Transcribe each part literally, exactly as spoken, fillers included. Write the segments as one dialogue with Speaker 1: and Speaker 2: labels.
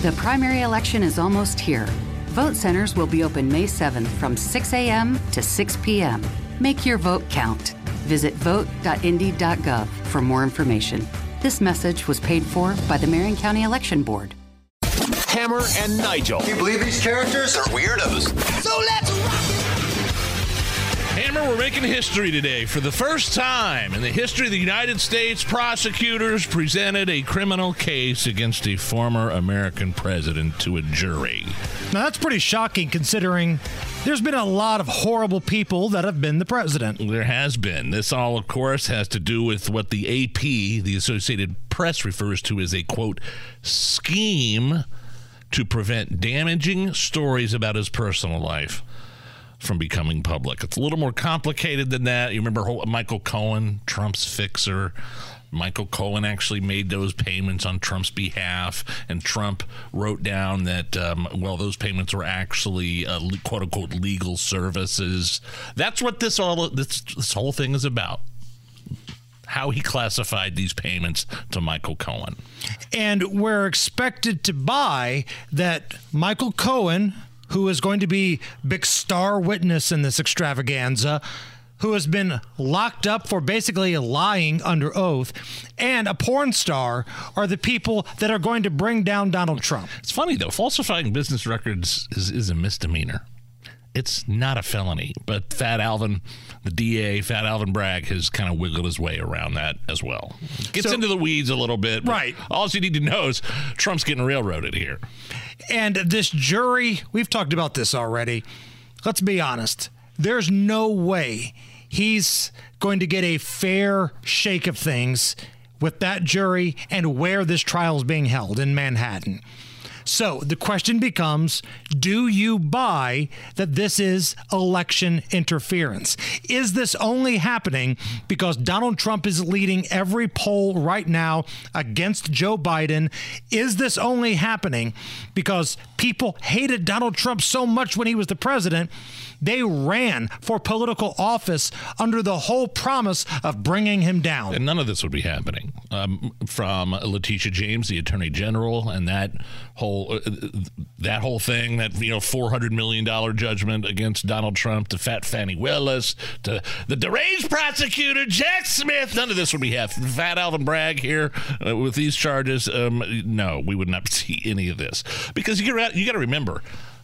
Speaker 1: The primary election is almost here. Vote centers will be open May seventh from six a.m. to six p.m. Make your vote count. Visit vote dot indy dot gov for more information. This message was paid for by the Marion County Election Board.
Speaker 2: Hammer and Nigel.
Speaker 3: Can you believe these characters are weirdos?
Speaker 2: So let's rock it! Hammer, we're making history today. For the first time in the history of the United States, prosecutors presented a criminal case against a former American president to a jury.
Speaker 4: Now, that's pretty shocking considering there's been a lot of horrible people that have been the president.
Speaker 2: There has been. This all, of course, has to do with what the A P, the Associated Press, refers to as a, quote, scheme to prevent damaging stories about his personal life from becoming public. It's a little more complicated than that. You remember Michael Cohen, Trump's fixer? Michael Cohen actually made those payments on Trump's behalf, and Trump wrote down that, um, well, those payments were actually uh, quote-unquote legal services. That's what this all this, this whole thing is about. How he classified these payments to Michael Cohen.
Speaker 4: And we're expected to buy that Michael Cohen, who is going to be big star witness in this extravaganza, who has been locked up for basically lying under oath, and a porn star are the people that are going to bring down Donald Trump.
Speaker 2: It's funny, though. Falsifying business records is, is a misdemeanor. It's not a felony, but Fat Alvin, the D A, Fat Alvin Bragg, has kind of wiggled his way around that as well. Gets
Speaker 4: So,
Speaker 2: into the weeds a little bit.
Speaker 4: Right.
Speaker 2: All you need to know is Trump's getting railroaded here.
Speaker 4: And this jury, we've talked about this already. Let's be honest. There's no way he's going to get a fair shake of things with that jury and where this trial is being held in Manhattan. So the question becomes, do you buy that this is election interference? Is this only happening because Donald Trump is leading every poll right now against Joe Biden? Is this only happening because people hated Donald Trump so much when he was the president, they ran for political office under the whole promise of bringing him down?
Speaker 2: And none of this would be happening. Um, from Letitia James, the Attorney General, and that whole uh, that whole thing, that you know, four hundred million dollars judgment against Donald Trump, to Fat Fannie Willis, to the deranged prosecutor Jack Smith. None of this would be happening. Fat Alvin Bragg here uh, with these charges. Um, no, we would not see any of this, because you got you got to remember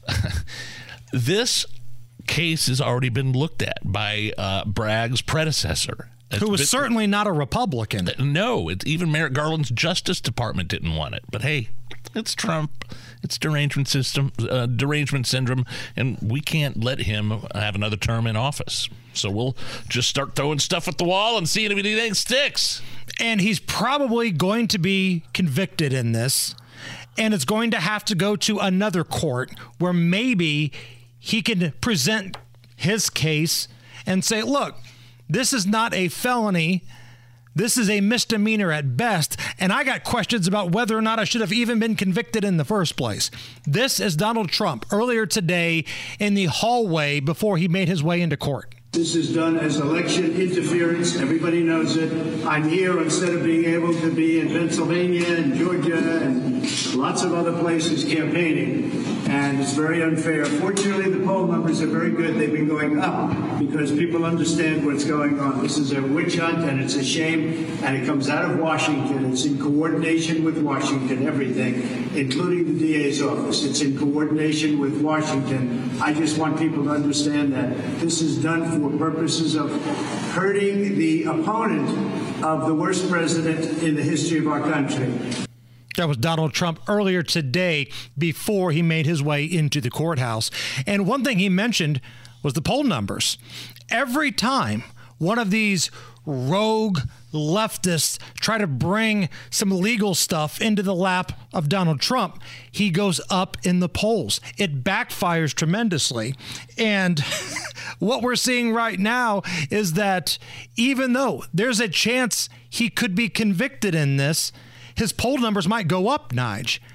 Speaker 2: this case has already been looked at by uh, Bragg's predecessor.
Speaker 4: Who was
Speaker 2: been,
Speaker 4: certainly not a Republican.
Speaker 2: No, it's, even Merrick Garland's Justice Department didn't want it. But hey, it's Trump. It's derangement system, uh, derangement syndrome, and we can't let him have another term in office. So we'll just start throwing stuff at the wall and seeing if anything sticks.
Speaker 4: And he's probably going to be convicted in this, and it's going to have to go to another court where maybe he can present his case and say, look, this is not a felony. This is a misdemeanor at best, and I got questions about whether or not I should have even been convicted in the first place. This is Donald Trump earlier today in the hallway before he made his way into court.
Speaker 5: This is done as election interference. Everybody knows it. I'm here instead of being able to be in Pennsylvania and Georgia and lots of other places campaigning. And it's very unfair. Fortunately, the poll numbers are very good. They've been going up because people understand what's going on. This is a witch hunt, and it's a shame. And it comes out of Washington. It's in coordination with Washington, everything, including the D A's office. It's in coordination with Washington. I just want people to understand that this is done for for purposes of hurting the opponent of the worst president in the history of our country.
Speaker 4: That was Donald Trump earlier today before he made his way into the courthouse. And one thing he mentioned was the poll numbers. Every time one of these rogue leftists try to bring some legal stuff into the lap of Donald Trump, he goes up in the polls. It backfires tremendously. And what we're seeing right now is that even though there's a chance he could be convicted in this, his poll numbers might go up, Nige.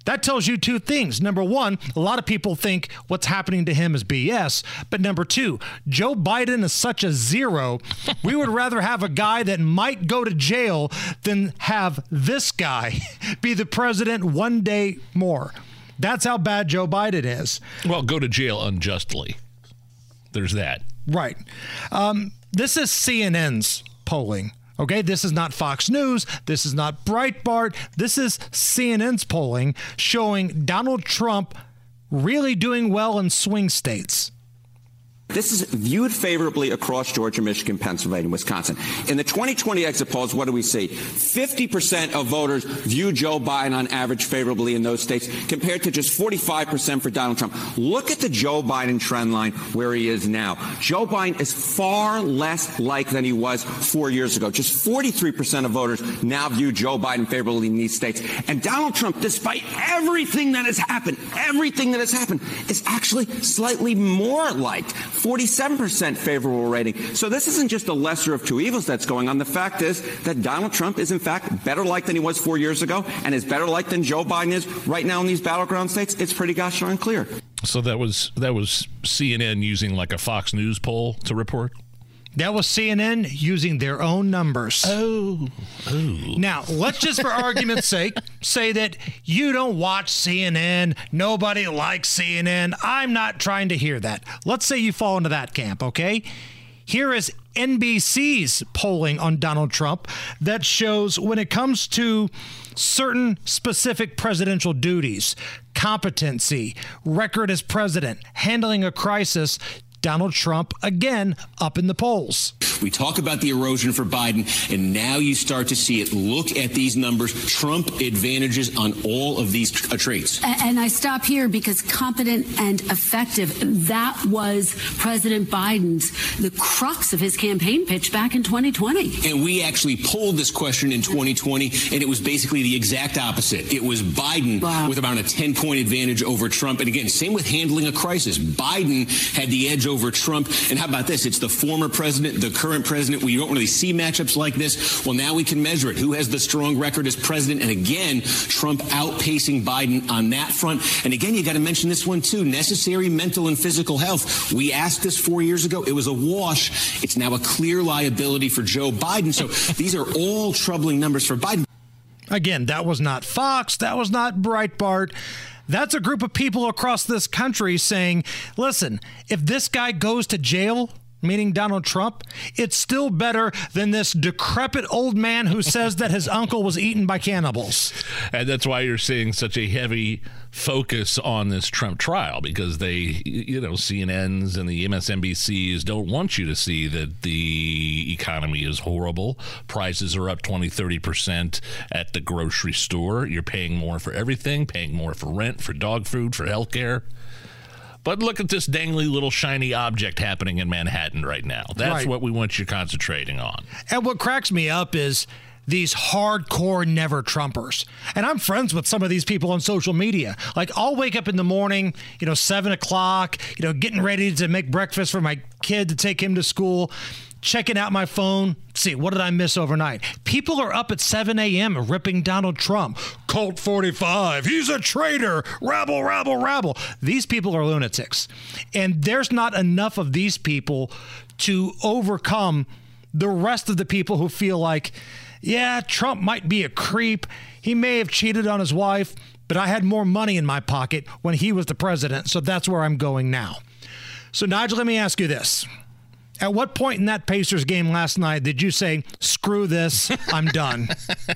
Speaker 4: That tells you two things. Number one, a lot of people think what's happening to him is B S. But number two, Joe Biden is such a zero. We would rather have a guy that might go to jail than have this guy be the president one day more. That's how bad Joe Biden is.
Speaker 2: Well, go to jail unjustly. There's that.
Speaker 4: Right. Um, this is C N N's polling. Okay, this is not Fox News. This is not Breitbart. This is C N N's polling showing Donald Trump really doing well in swing states.
Speaker 6: This is viewed favorably across Georgia, Michigan, Pennsylvania, Wisconsin. In the twenty twenty exit polls, what do we see? fifty percent of voters view Joe Biden on average favorably in those states, compared to just forty-five percent for Donald Trump. Look at the Joe Biden trend line where he is now. Joe Biden is far less liked than he was four years ago. Just forty-three percent of voters now view Joe Biden favorably in these states. And Donald Trump, despite everything that has happened, everything that has happened, is actually slightly more liked. forty-seven percent favorable rating. So this isn't just a lesser of two evils that's going on. The fact is that Donald Trump is, in fact, better liked than he was four years ago and is better liked than Joe Biden is right now in these battleground states. It's pretty gosh darn clear.
Speaker 2: So that was that was C N N using like a Fox News poll to report?
Speaker 4: That was C N N using their own numbers.
Speaker 2: Oh. oh.
Speaker 4: Now, let's just for argument's sake say that you don't watch C N N. Nobody likes C N N. I'm not trying to hear that. Let's say you fall into that camp, okay? Here is N B C's polling on Donald Trump that shows when it comes to certain specific presidential duties, competency, record as president, handling a crisis, Donald Trump, again, up in the polls.
Speaker 7: We talk about the erosion for Biden, and now you start to see it. Look at these numbers. Trump advantages on all of these uh, traits.
Speaker 8: And I stop here because competent and effective, that was President Biden's, the crux of his campaign pitch back in twenty twenty.
Speaker 7: And we actually polled this question in twenty twenty, and it was basically the exact opposite. It was Biden wow. with about a ten-point advantage over Trump. And again, same with handling a crisis. Biden had the edge over Trump. And how about this? It's the former president, the current president. We don't really see matchups like this. Well, now we can measure it. Who has the strong record as president? And again, Trump outpacing Biden on that front. And again, you got to mention this one, too. Necessary mental and physical health. We asked this four years ago. It was a wash. It's now a clear liability for Joe Biden. So these are all troubling numbers for Biden.
Speaker 4: Again, that was not Fox. That was not Breitbart. That's a group of people across this country saying, listen, if this guy goes to jail, meaning Donald Trump, it's still better than this decrepit old man who says that his uncle was eaten by cannibals.
Speaker 2: And that's why you're seeing such a heavy focus on this Trump trial, because they, you know, C N N's and the M S N B C's don't want you to see that the economy is horrible. Prices are up twenty, thirty percent at the grocery store. You're paying more for everything, paying more for rent, for dog food, for health care. But look at this dangly little shiny object happening in Manhattan right now. That's
Speaker 4: right.
Speaker 2: What we want you concentrating on.
Speaker 4: And what cracks me up is these hardcore never Trumpers. And I'm friends with some of these people on social media. Like, I'll wake up in the morning, you know, seven o'clock, you know, getting ready to make breakfast for my kid to take him to school, checking out my phone. See, what did I miss overnight? People are up at seven a.m. ripping Donald Trump. Colt forty-five, he's a traitor. Rabble, rabble, rabble. These people are lunatics. And there's not enough of these people to overcome the rest of the people who feel like, yeah, Trump might be a creep. He may have cheated on his wife, but I had more money in my pocket when he was the president, so that's where I'm going now. So, Nigel, let me ask you this. At what point in that Pacers game last night did you say, screw this, I'm done?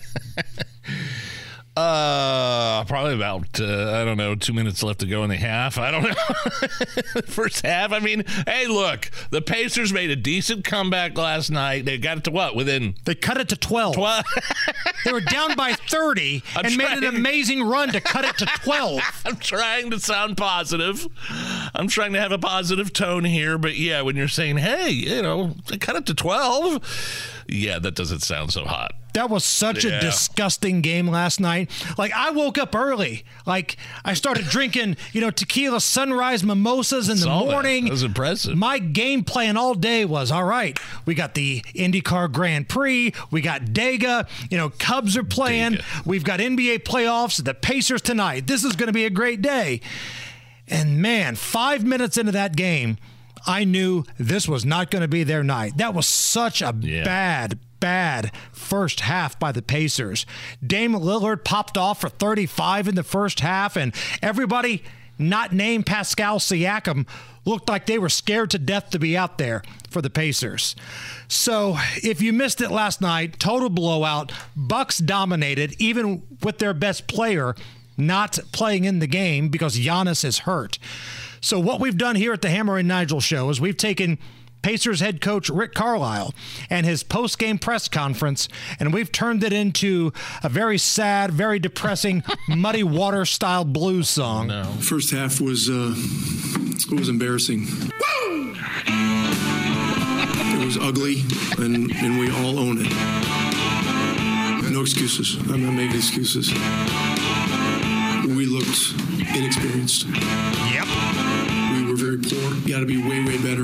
Speaker 2: Uh, probably about, uh, I don't know, two minutes left to go in the half. I don't know. First half. I mean, hey, look, the Pacers made a decent comeback last night. They got it to what? Within.
Speaker 4: They cut it to twelve. twelve. They were down by thirty I'm and trying. made an amazing run to cut it to twelve.
Speaker 2: I'm trying to sound positive. I'm trying to have a positive tone here, but yeah, when you're saying, hey, you know, cut it to twelve, yeah, that doesn't sound so hot.
Speaker 4: That was such yeah. a disgusting game last night. Like, I woke up early. Like, I started drinking, you know, tequila sunrise mimosas in the morning.
Speaker 2: That. that was impressive.
Speaker 4: My game plan all day was, all right, we got the IndyCar Grand Prix. We got Dega. You know, Cubs are playing. Dega. We've got N B A playoffs. The Pacers tonight. This is going to be a great day. And, man, five minutes into that game, I knew this was not going to be their night. That was such a yeah. bad, bad first half by the Pacers. Dame Lillard popped off for thirty-five in the first half, and everybody not named Pascal Siakam looked like they were scared to death to be out there for the Pacers. So if you missed it last night, total blowout. Bucks dominated, even with their best player not playing in the game because Giannis is hurt. So what we've done here at the Hammer and Nigel show is we've taken Pacers head coach Rick Carlisle and his post-game press conference, and we've turned it into a very sad, very depressing, Muddy Water style blues song.
Speaker 9: No. First half was uh, it was embarrassing. Woo! It was ugly, and, and we all own it. No excuses. I'm not making excuses. We looked inexperienced.
Speaker 4: Yep.
Speaker 9: We were very poor. Got to be way, way better.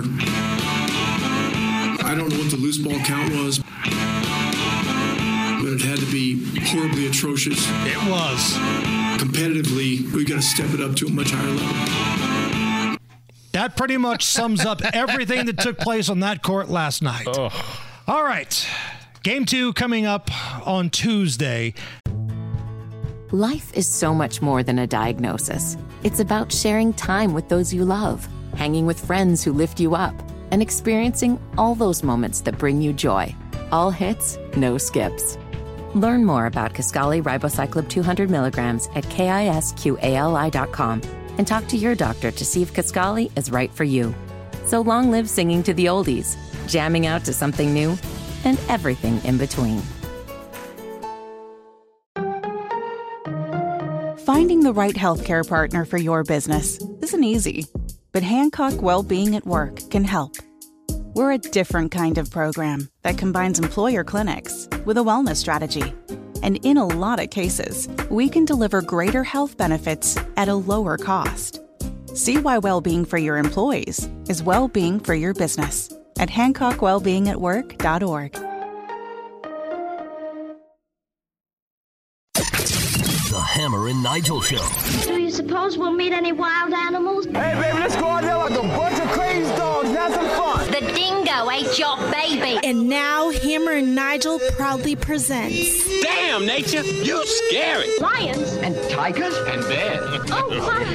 Speaker 9: I don't know what the loose ball count was, but it had to be horribly atrocious.
Speaker 4: It was.
Speaker 9: Competitively, we've got to step it up to a much higher level.
Speaker 4: That pretty much sums up everything that took place on that court last night. Oh. All right. Game two coming up on Tuesday.
Speaker 10: Life is so much more than a diagnosis. It's about sharing time with those you love, hanging with friends who lift you up, and experiencing all those moments that bring you joy. All hits, no skips. Learn more about Kisqali Ribociclib two hundred milligrams at kisqali dot com and talk to your doctor to see if Kisqali is right for you. So long live singing to the oldies, jamming out to something new, and everything in between.
Speaker 11: Finding the right healthcare partner for your business isn't easy, but Hancock Wellbeing at Work can help. We're a different kind of program that combines employer clinics with a wellness strategy. And in a lot of cases, we can deliver greater health benefits at a lower cost. See why well-being for your employees is well-being for your business at hancock wellbeing at work dot org.
Speaker 12: The Hammer and Nigel Show.
Speaker 13: Do you suppose we'll meet any wild animals?
Speaker 14: Hey, baby, let's go out there like a bunch of crazy dogs and have some fun.
Speaker 13: The dingo ate your baby.
Speaker 15: And now Hammer and Nigel proudly presents...
Speaker 16: Damn, nature, you scary.
Speaker 13: Lions.
Speaker 16: And tigers. And bears.
Speaker 13: Oh,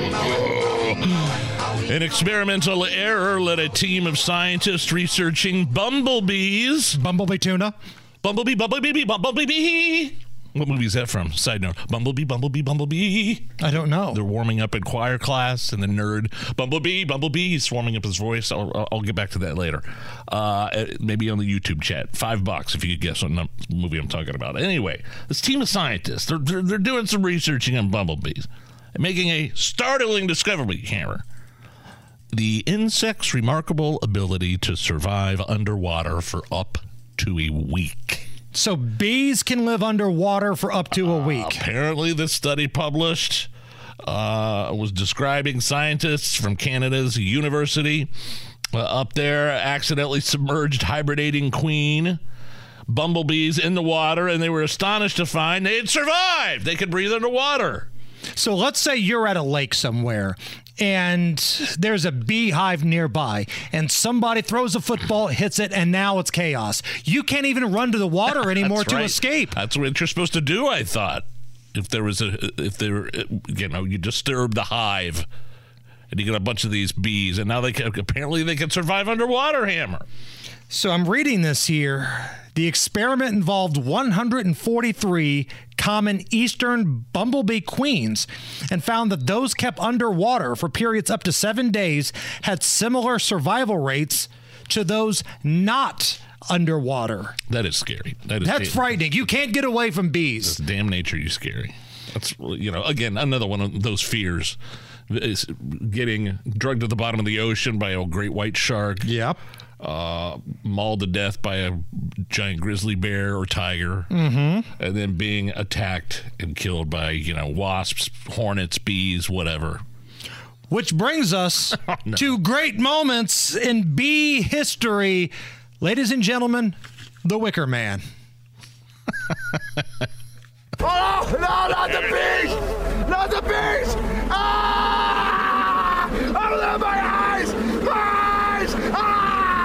Speaker 13: my.
Speaker 2: An experimental error led a team of scientists researching bumblebees.
Speaker 4: Bumblebee tuna.
Speaker 2: Bumblebee, bumblebee, bumblebee. What movie is that from? Side note. Bumblebee, Bumblebee, Bumblebee.
Speaker 4: I don't know.
Speaker 2: They're warming up in choir class, and the nerd, Bumblebee, Bumblebee, he's warming up his voice. I'll, I'll get back to that later. Uh, maybe on the YouTube chat. Five bucks if you could guess what movie I'm talking about. Anyway, this team of scientists, they're, they're, they're doing some researching on bumblebees and making a startling discovery, Hammer. The insect's remarkable ability to survive underwater for up to a week.
Speaker 4: So bees can live underwater for up to a week.
Speaker 2: Uh, apparently, this study published uh, was describing scientists from Canada's university uh, up there accidentally submerged hibernating queen bumblebees in the water, and they were astonished to find they had survived. They could breathe underwater.
Speaker 4: So let's say you're at a lake somewhere and there's a beehive nearby and somebody throws a football, hits it, and now it's chaos. You can't even run to the water anymore to
Speaker 2: right.
Speaker 4: escape.
Speaker 2: That's what you're supposed to do, I thought. If there was a, if there, you know, you disturb the hive and you get a bunch of these bees, and now they can, apparently they can survive underwater, Hammer.
Speaker 4: So I'm reading this here. The experiment involved one hundred forty-three common eastern bumblebee queens and found that those kept underwater for periods up to seven days had similar survival rates to those not underwater.
Speaker 2: That is scary. That is
Speaker 4: That's
Speaker 2: scary.
Speaker 4: frightening. You can't get away from bees.
Speaker 2: That's damn nature, you scary. That's, you know, again, another one of those fears is getting drugged to the bottom of the ocean by a great white shark.
Speaker 4: Yep.
Speaker 2: Uh, mauled to death by a giant grizzly bear or tiger,
Speaker 4: mm-hmm.
Speaker 2: and then being attacked and killed by, you know, wasps, hornets, bees, whatever.
Speaker 4: Which brings us oh, no. to great moments in bee history. Ladies and gentlemen, the Wicker Man.
Speaker 14: Oh, no, not the bees! Not the bees! Ah! Oh, my eyes! My eyes! Ah!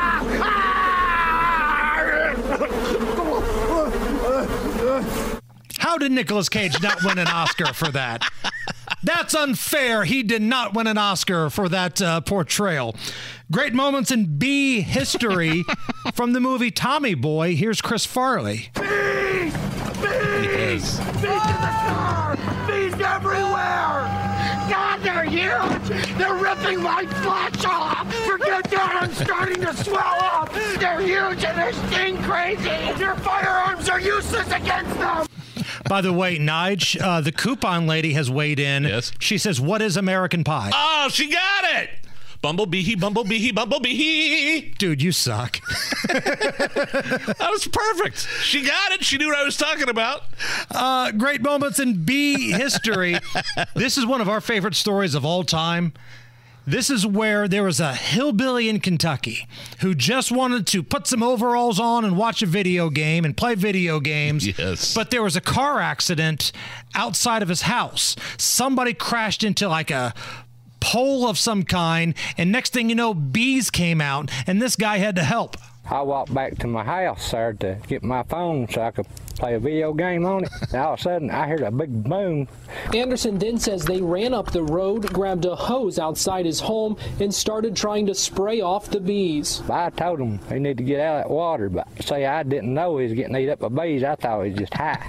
Speaker 4: How did Nicolas Cage not win an Oscar for that? That's unfair. He did not win an Oscar for that uh, portrayal. Great moments in bee history from the movie Tommy Boy. Here's Chris Farley.
Speaker 14: Bees! Bees! Bees in the car! Bees everywhere! God, they're huge! They're ripping my flesh off! Forget that, I'm starting to swell up! They're huge and they sting crazy! Your firearms are useless against them!
Speaker 4: By the way, Nige, uh, the coupon lady has weighed in.
Speaker 2: Yes.
Speaker 4: She says, what is American Pie?
Speaker 2: Oh, she got it! Bumblebee, bumblebee, bumblebee.
Speaker 4: Dude, you suck.
Speaker 2: That was perfect. She got it. She knew what I was talking about.
Speaker 4: Uh, great moments in bee history. This is one of our favorite stories of all time. This is where there was a hillbilly in Kentucky who just wanted to put some overalls on and watch a video game and play video games.
Speaker 2: Yes.
Speaker 4: But there was a car accident outside of his house. Somebody crashed into like a pole of some kind, and next thing you know, bees came out, and this guy had to help.
Speaker 17: I walked back to my house, sir, to get my phone so I could play a video game on it. And all of a sudden, I heard a big boom.
Speaker 18: Anderson then says they ran up the road, grabbed a hose outside his home, and started trying to spray off the bees.
Speaker 17: I told him he needed to get out of that water, but say I didn't know he was getting eaten up by bees. I thought he was just high.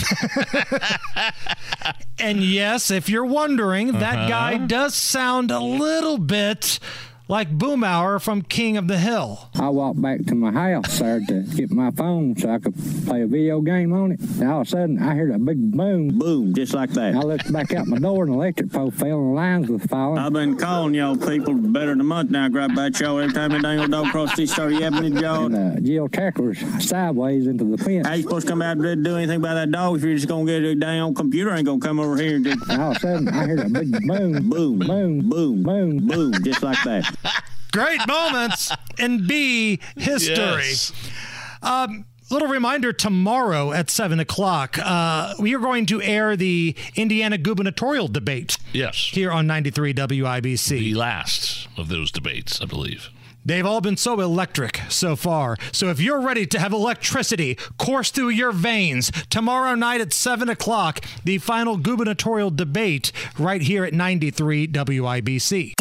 Speaker 4: And yes, if you're wondering, that
Speaker 2: Uh-huh.
Speaker 4: guy does sound a little bit like Boomhauer from King of the Hill.
Speaker 17: I walked back to my house, sir, to get my phone so I could play a video game on it. And all of a sudden, I heard a big boom.
Speaker 19: Boom, just like that.
Speaker 17: I looked back out my door and the electric pole fell and the lines was falling.
Speaker 19: I've been calling y'all people better than a month now. Grab about y'all every time a dang old dog cross these started yapping at y'all.
Speaker 17: And uh, geotackler's sideways into the fence.
Speaker 19: How you supposed to come out and do anything about that dog if you're just going to get a dang old computer ain't going to come over here and just...
Speaker 17: And all of a sudden, I heard a big boom.
Speaker 19: Boom,
Speaker 17: boom,
Speaker 19: boom,
Speaker 17: boom,
Speaker 19: boom, just like that.
Speaker 4: Great moments in bee history.
Speaker 2: Yes.
Speaker 4: Um, little reminder, tomorrow at seven o'clock, uh, we are going to air the Indiana gubernatorial debate.
Speaker 2: Yes.
Speaker 4: Here on ninety-three W I B C.
Speaker 2: The last of those debates, I believe.
Speaker 4: They've all been so electric so far. So if you're ready to have electricity course through your veins, tomorrow night at seven o'clock, the final gubernatorial debate right here at ninety-three W I B C.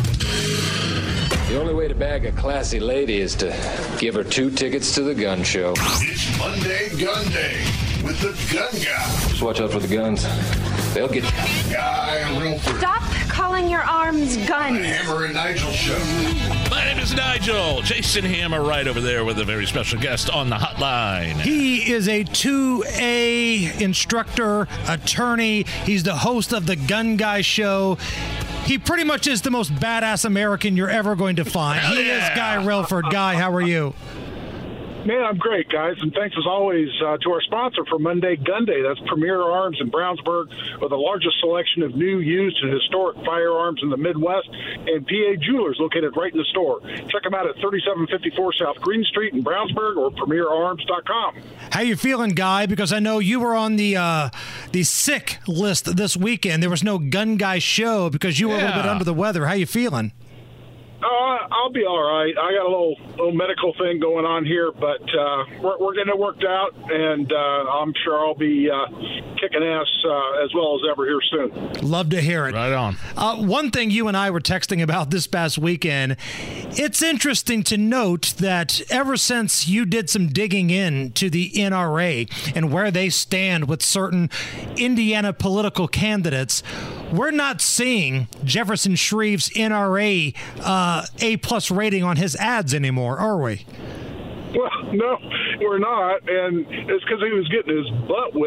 Speaker 20: The only way to bag a classy lady is to give her two tickets to the gun show.
Speaker 21: It's Monday Gun Day with the Gun Guy.
Speaker 20: Just watch out for the guns. They'll get you.
Speaker 21: Guy Relford.
Speaker 22: Stop calling your arms guns.
Speaker 21: The Hammer and Nigel Show.
Speaker 2: My name is Nigel. Jason Hammer right over there with a very special guest on the hotline.
Speaker 4: He is a two A instructor, attorney. He's the host of the Gun Guy Show. He pretty much is the most badass American you're ever going to find.
Speaker 2: Hell
Speaker 4: he
Speaker 2: yeah.
Speaker 4: is Guy Relford. Guy, how are you?
Speaker 23: Man, I'm great, guys, and thanks as always uh, to our sponsor for Monday Gun Day. That's Premier Arms in Brownsburg, with the largest selection of new, used, and historic firearms in the Midwest, and P A Jewelers located right in the store. Check them out at thirty-seven fifty-four South Green Street in Brownsburg or premier arms dot com.
Speaker 4: How you feeling, Guy? Because I know you were on the uh, the sick list this weekend. There was no Gun Guy show because you were
Speaker 2: Yeah.
Speaker 4: a little bit under the weather. How you feeling?
Speaker 23: Uh, I'll be all right. I got a little little medical thing going on here, but uh, we're, we're getting it worked out, and uh, I'm sure I'll be uh, kicking ass uh, as well as ever here soon.
Speaker 4: Love to hear it.
Speaker 2: Right on.
Speaker 4: Uh, one thing you and I were texting about this past weekend, it's interesting to note that ever since you did some digging in to the N R A and where they stand with certain Indiana political candidates, we're not seeing Jefferson Shreve's N R A uh, A-plus rating on his ads anymore, are we?
Speaker 23: Well, no, we're not, and it's because he was getting his butt whipped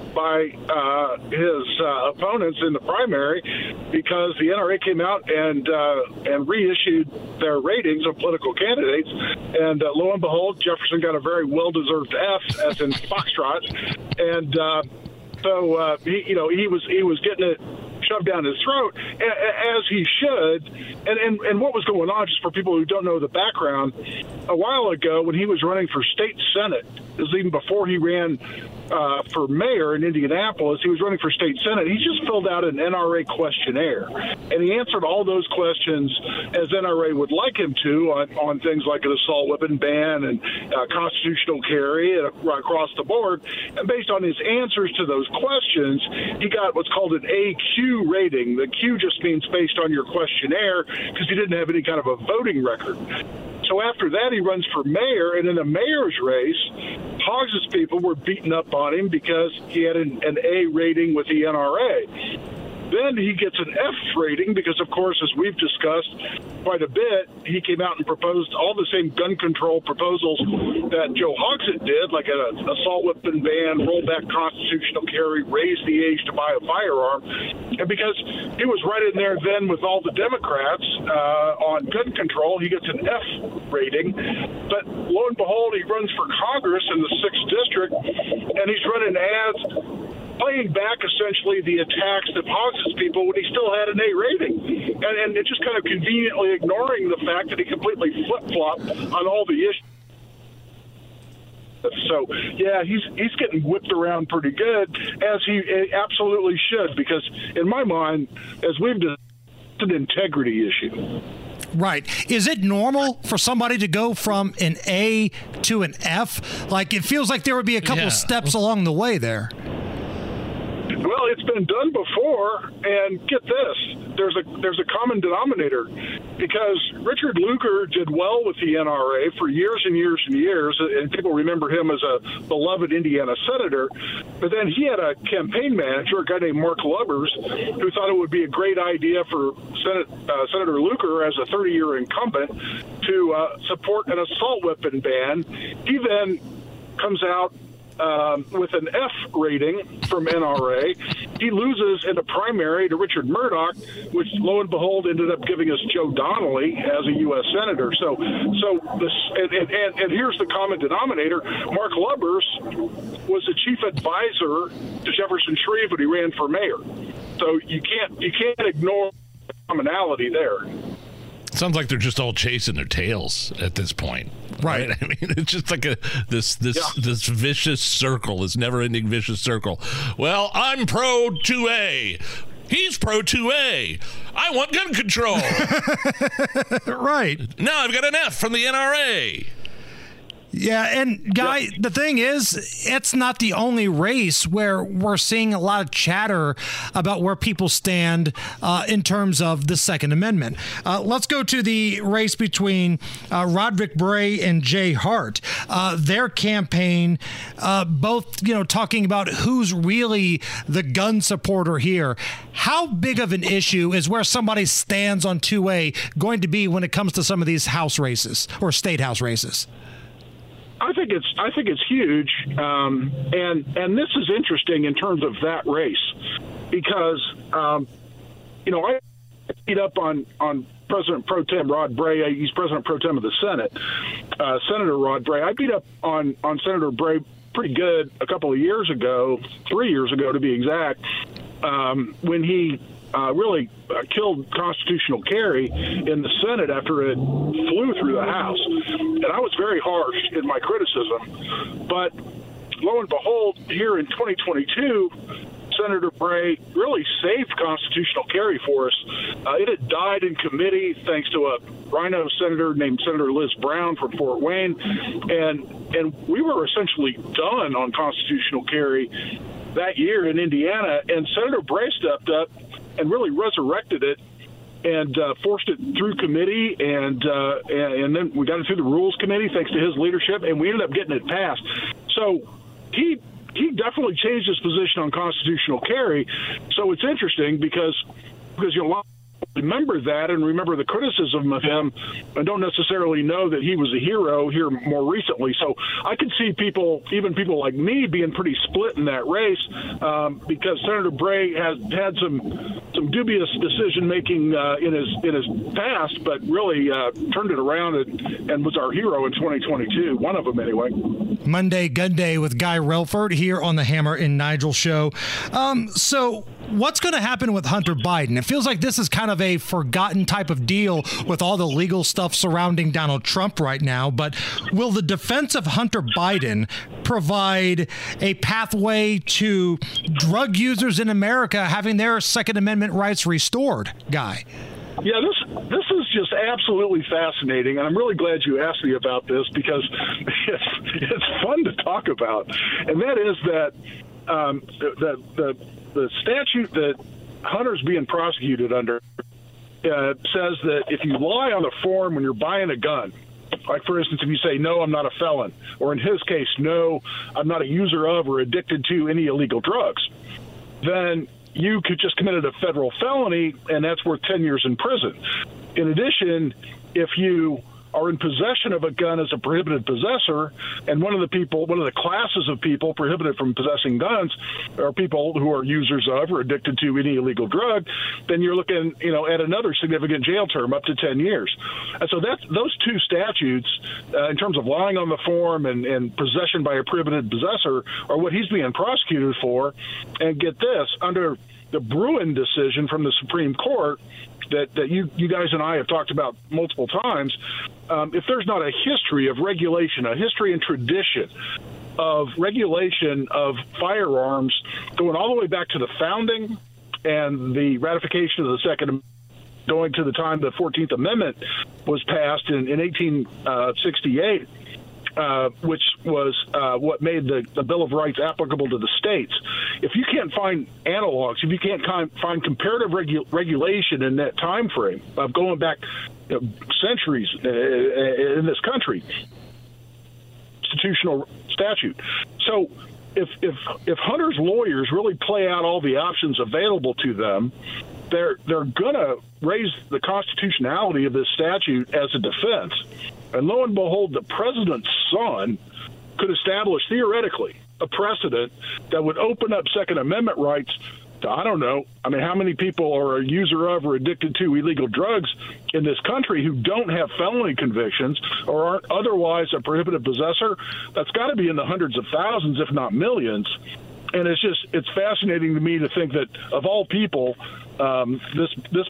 Speaker 23: by uh, his uh, opponents in the primary because the N R A came out and uh, and reissued their ratings of political candidates, and uh, lo and behold, Jefferson got a very well-deserved F, as in Foxtrot, and uh, so uh, he, you know, he was he was getting it shoved down his throat, as he should. And, and and what was going on, just for people who don't know the background, a while ago when he was running for state senate, this was even before he ran uh, for mayor in Indianapolis, he was running for state senate. He just filled out an N R A questionnaire, and he answered all those questions as N R A would like him to on, on things like an assault weapon ban and uh, constitutional carry and across the board. And based on his answers to those questions, he got what's called an A Q rating. The Q just means based on your questionnaire, because he didn't have any kind of a voting record. So after that, he runs for mayor, and in the mayor's race, Hoggs' people were beating up on him because he had an, an A rating with the N R A. Then he gets an F rating because, of course, as we've discussed quite a bit, he came out and proposed all the same gun control proposals that Joe Hogsett did, like an assault weapon ban, roll back constitutional carry, raise the age to buy a firearm. And because he was right in there then with all the Democrats uh, on gun control, he gets an F rating. But lo and behold, he runs for Congress in the sixth District, and he's running ads playing back essentially the attacks of Hoggs' people when he still had an A rating. And, and it's just kind of conveniently ignoring the fact that he completely flip-flopped on all the issues. So, yeah, he's he's getting whipped around pretty good, as he absolutely should, because in my mind, as we've discussed, it's an integrity issue.
Speaker 4: Right. Is it normal for somebody to go from an A to an F? Like, it feels like there would be a couple
Speaker 2: yeah.
Speaker 4: steps along the way there.
Speaker 23: Well, it's been done before, and get this, there's a there's a common denominator, because Richard Lugar did well with the N R A for years and years and years, and people remember him as a beloved Indiana senator, but then he had a campaign manager, a guy named Mark Lubbers, who thought it would be a great idea for Senate, uh, Senator Lugar, as a thirty-year incumbent, to uh, support an assault weapon ban. He then comes out Um, with an F rating from N R A. He loses in the primary to Richard Murdoch, which lo and behold ended up giving us Joe Donnelly as a U S senator. So, so this, and, and, and here's the common denominator: Mark Lubbers was the chief advisor to Jefferson Shreve when he ran for mayor. So you can't you can't ignore the commonality there.
Speaker 2: Sounds like they're just all chasing their tails at this point.
Speaker 4: Right.
Speaker 2: I mean, it's just like a this this
Speaker 23: Yeah.
Speaker 2: this vicious circle, this never-ending vicious circle. Well, I'm pro two A. He's pro two A. I want gun control.
Speaker 4: Right.
Speaker 2: Now I've got an F from the N R A.
Speaker 4: Yeah, and Guy, yep. the thing is, it's not the only race where we're seeing a lot of chatter about where people stand uh, in terms of the Second Amendment. Uh, let's go to the race between uh, Roderick Bray and Jay Hart. Uh, their campaign, uh, both, you know, talking about who's really the gun supporter here. How big of an issue is where somebody stands on two A going to be when it comes to some of these House races or state House races?
Speaker 23: I think it's I think it's huge, um, and and this is interesting in terms of that race, because um, you know I beat up on on President Pro Tem Rod Bray. He's President Pro Tem of the Senate, uh, Senator Rod Bray. I beat up on on Senator Bray pretty good a couple of years ago, three years ago to be exact, um, when he. Uh, really uh, killed constitutional carry in the Senate after it flew through the House. And I was very harsh in my criticism. But lo and behold, here in twenty twenty-two, Senator Bray really saved constitutional carry for us. Uh, it had died in committee thanks to a rhino senator named Senator Liz Brown from Fort Wayne. And, and we were essentially done on constitutional carry that year in Indiana. And Senator Bray stepped up and really resurrected it and uh, forced it through committee, and, uh, and and then we got it through the Rules Committee thanks to his leadership, and we ended up getting it passed. So he he definitely changed his position on constitutional carry. So it's interesting because because you know, a lot of remember that and remember the criticism of him and don't necessarily know that he was a hero here more recently. So I could see people, even people like me, being pretty split in that race um, because Senator Bray has had some some dubious decision-making uh, in his in his past, but really uh, turned it around and, and was our hero in twenty twenty-two, one of them anyway.
Speaker 4: Monday Gun Day with Guy Relford here on the Hammer and Nigel show. Um, so what's going to happen with Hunter Biden? It feels like this is kind of a forgotten type of deal with all the legal stuff surrounding Donald Trump right now, but will the defense of Hunter Biden provide a pathway to drug users in America having their Second Amendment rights restored, Guy?
Speaker 23: Yeah, this this is just absolutely fascinating, and I'm really glad you asked me about this because it's it's fun to talk about, and that is that um, the the the statute that Hunter's being prosecuted under uh, says that if you lie on the form when you're buying a gun, like for instance, if you say no, I'm not a felon, or in his case, no, I'm not a user of or addicted to any illegal drugs, then you could just committed a federal felony, and that's worth ten years in prison. In addition, if you are in possession of a gun as a prohibited possessor, and one of the people, one of the classes of people prohibited from possessing guns are people who are users of or addicted to any illegal drug, then you're looking, you know, at another significant jail term up to ten years. And so that's those two statutes, uh, in terms of lying on the form and, and possession by a prohibited possessor, are what he's being prosecuted for. And get this, under the Bruin decision from the Supreme Court, that, that you, you guys and I have talked about multiple times, um, if there's not a history of regulation, a history and tradition of regulation of firearms going all the way back to the founding and the ratification of the Second Amendment, going to the time the fourteenth Amendment was passed in, in eighteen sixty-eight, Uh, which was uh, what made the, the Bill of Rights applicable to the states. If you can't find analogs, if you can't con- find comparative regu- regulation in that time frame of going back you know, centuries uh, in this country, constitutional statute. So if, if, if Hunter's lawyers really play out all the options available to them, they're, they're going to raise the constitutionality of this statute as a defense. And lo and behold, the president's son could establish, theoretically, a precedent that would open up Second Amendment rights to, I don't know, I mean, how many people are a user of or addicted to illegal drugs in this country who don't have felony convictions or aren't otherwise a prohibited possessor? That's got to be in the hundreds of thousands, if not millions. And it's just, it's fascinating to me to think that, of all people, um, this this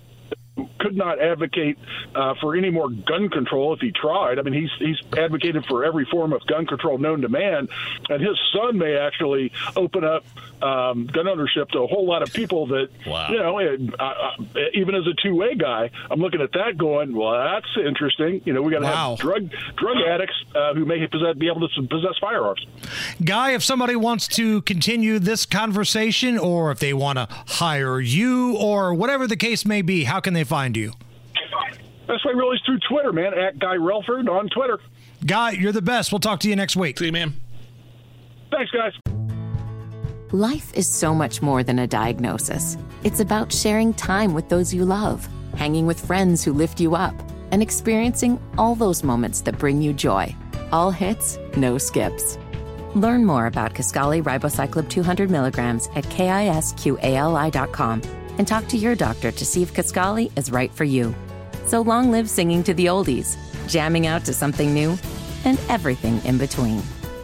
Speaker 23: could not advocate uh, for any more gun control if he tried. I mean, he's he's advocated for every form of gun control known to man, and his son may actually open up um, gun ownership to a whole lot of people that, wow. you know, it, uh, uh, even as a two-way guy, I'm looking at that going, well, that's interesting. You know, we got to wow. have drug drug addicts uh, who may possess, be able to possess firearms.
Speaker 4: Guy, if somebody wants to continue this conversation, or if they want to hire you, or whatever the case may be, how can they find you?
Speaker 23: Best way really is through Twitter, man, at Guy Relford on Twitter.
Speaker 4: Guy, you're the best. We'll talk to you next week.
Speaker 2: See you, man.
Speaker 23: Thanks, guys.
Speaker 10: Life is so much more than a diagnosis. It's about sharing time with those you love, hanging with friends who lift you up, and experiencing all those moments that bring you joy. All hits, no skips. Learn more about Kisqali Ribociclib two hundred milligrams at kisqali dot com and talk to your doctor to see if Kisqali is right for you. So long live singing to the oldies, jamming out to something new, and everything in between.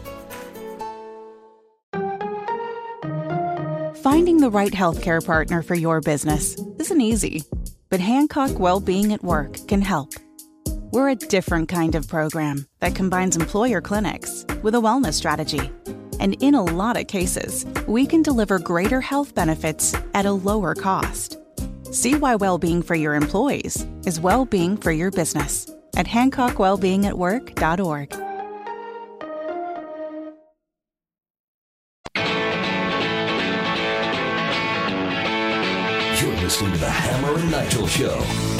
Speaker 11: Finding the right healthcare partner for your business isn't easy, but Hancock Wellbeing at Work can help. We're a different kind of program that combines employer clinics with a wellness strategy. And in a lot of cases, we can deliver greater health benefits at a lower cost. See why well-being for your employees is well-being for your business at hancock wellbeing at work dot org.
Speaker 12: You're listening to the Hammer and Nigel Show.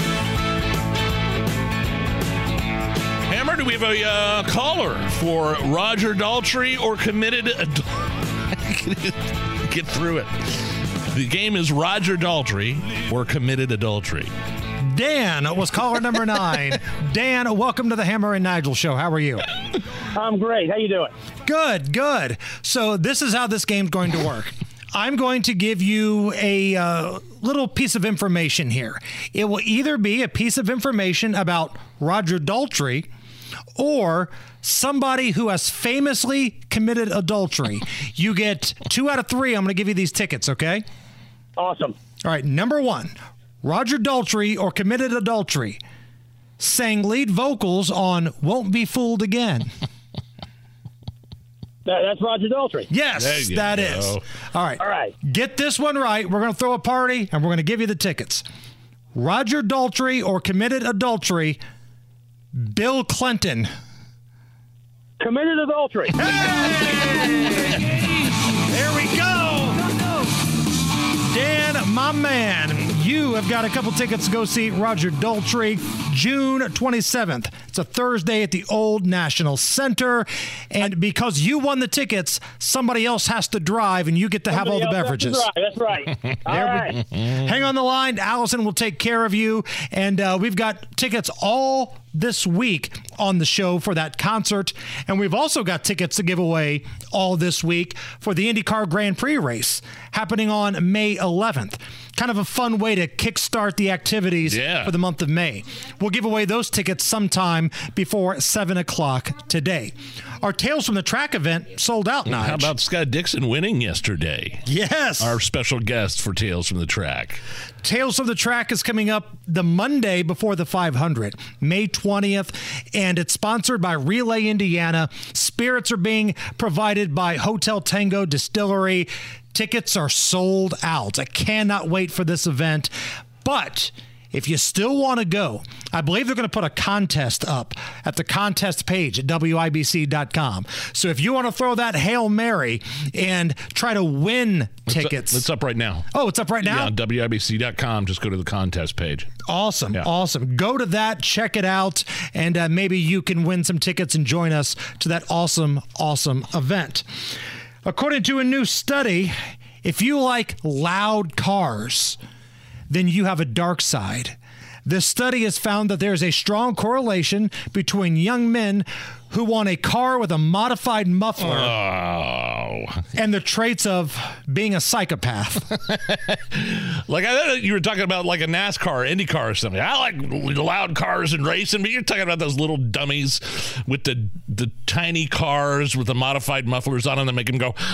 Speaker 2: Hammer, do we have a uh, caller for Roger Daltrey or committed adult? Get through it. The game is Roger Daltrey or committed adultery.
Speaker 4: Dan was caller number nine. Dan, welcome to the Hammer and Nigel show. How are you?
Speaker 1: I'm great. How you doing?
Speaker 4: Good, good. So this is how this game's going to work. I'm going to give you a uh, little piece of information here. It will either be a piece of information about Roger Daltrey or somebody who has famously committed adultery. You get two out of three. I'm going to give you these tickets, okay?
Speaker 1: Awesome.
Speaker 4: All right, number one, Roger Daltrey or committed adultery sang lead vocals on Won't Be Fooled Again.
Speaker 1: That, that's Roger Daltrey.
Speaker 4: Yes, that
Speaker 2: go.
Speaker 4: is. All right.
Speaker 1: All right.
Speaker 4: Get this one right. We're going to throw a party, and we're going to give you the tickets. Roger Daltrey or committed adultery, Bill Clinton.
Speaker 1: Committed adultery.
Speaker 4: Hey! There we go. Dan, my man, you have got a couple tickets to go see Roger Daltrey June twenty-seventh. It's a Thursday at the Old National Center. And because you won the tickets, somebody else has to drive, and you get to have all the beverages.
Speaker 1: That's right. That's right. All right.
Speaker 4: Hang on the line. Allison will take care of you. And uh, we've got tickets all this week on the show for that concert. And we've also got tickets to give away all this week for the IndyCar Grand Prix race happening on May eleventh. Kind of a fun way to kickstart the activities
Speaker 2: yeah.
Speaker 4: for the month of May. We'll give away those tickets sometime before seven o'clock today. Our Tales from the Track event sold out now.
Speaker 2: How about Scott Dixon winning yesterday?
Speaker 4: Yes.
Speaker 2: Our special guest for Tales from the Track.
Speaker 4: Tales from the Track is coming up the Monday before the five hundred, May twentieth, and it's sponsored by Relay Indiana. Spirits are being provided by Hotel Tango Distillery. Tickets are sold out. I cannot wait for this event. But if you still want to go, I believe they're going to put a contest up at the contest page at W I B C dot com. So if you want to throw that Hail Mary and try to win tickets.
Speaker 2: It's up, it's up right now.
Speaker 4: Oh, it's up right now?
Speaker 2: Yeah, on W I B C dot com. Just go to the contest page.
Speaker 4: Awesome.
Speaker 2: Yeah.
Speaker 4: Awesome. Go to that, check it out, and uh, maybe you can win some tickets and join us to that awesome, awesome event. According to a new study, if you like loud cars, then you have a dark side. This study has found that there is a strong correlation between young men who want a car with a modified muffler
Speaker 2: oh.
Speaker 4: and the traits of being a psychopath.
Speaker 2: Like I thought you were talking about like a NASCAR, IndyCar or something. I like loud cars and racing, but you're talking about those little dummies with the the tiny cars with the modified mufflers on them that make them go.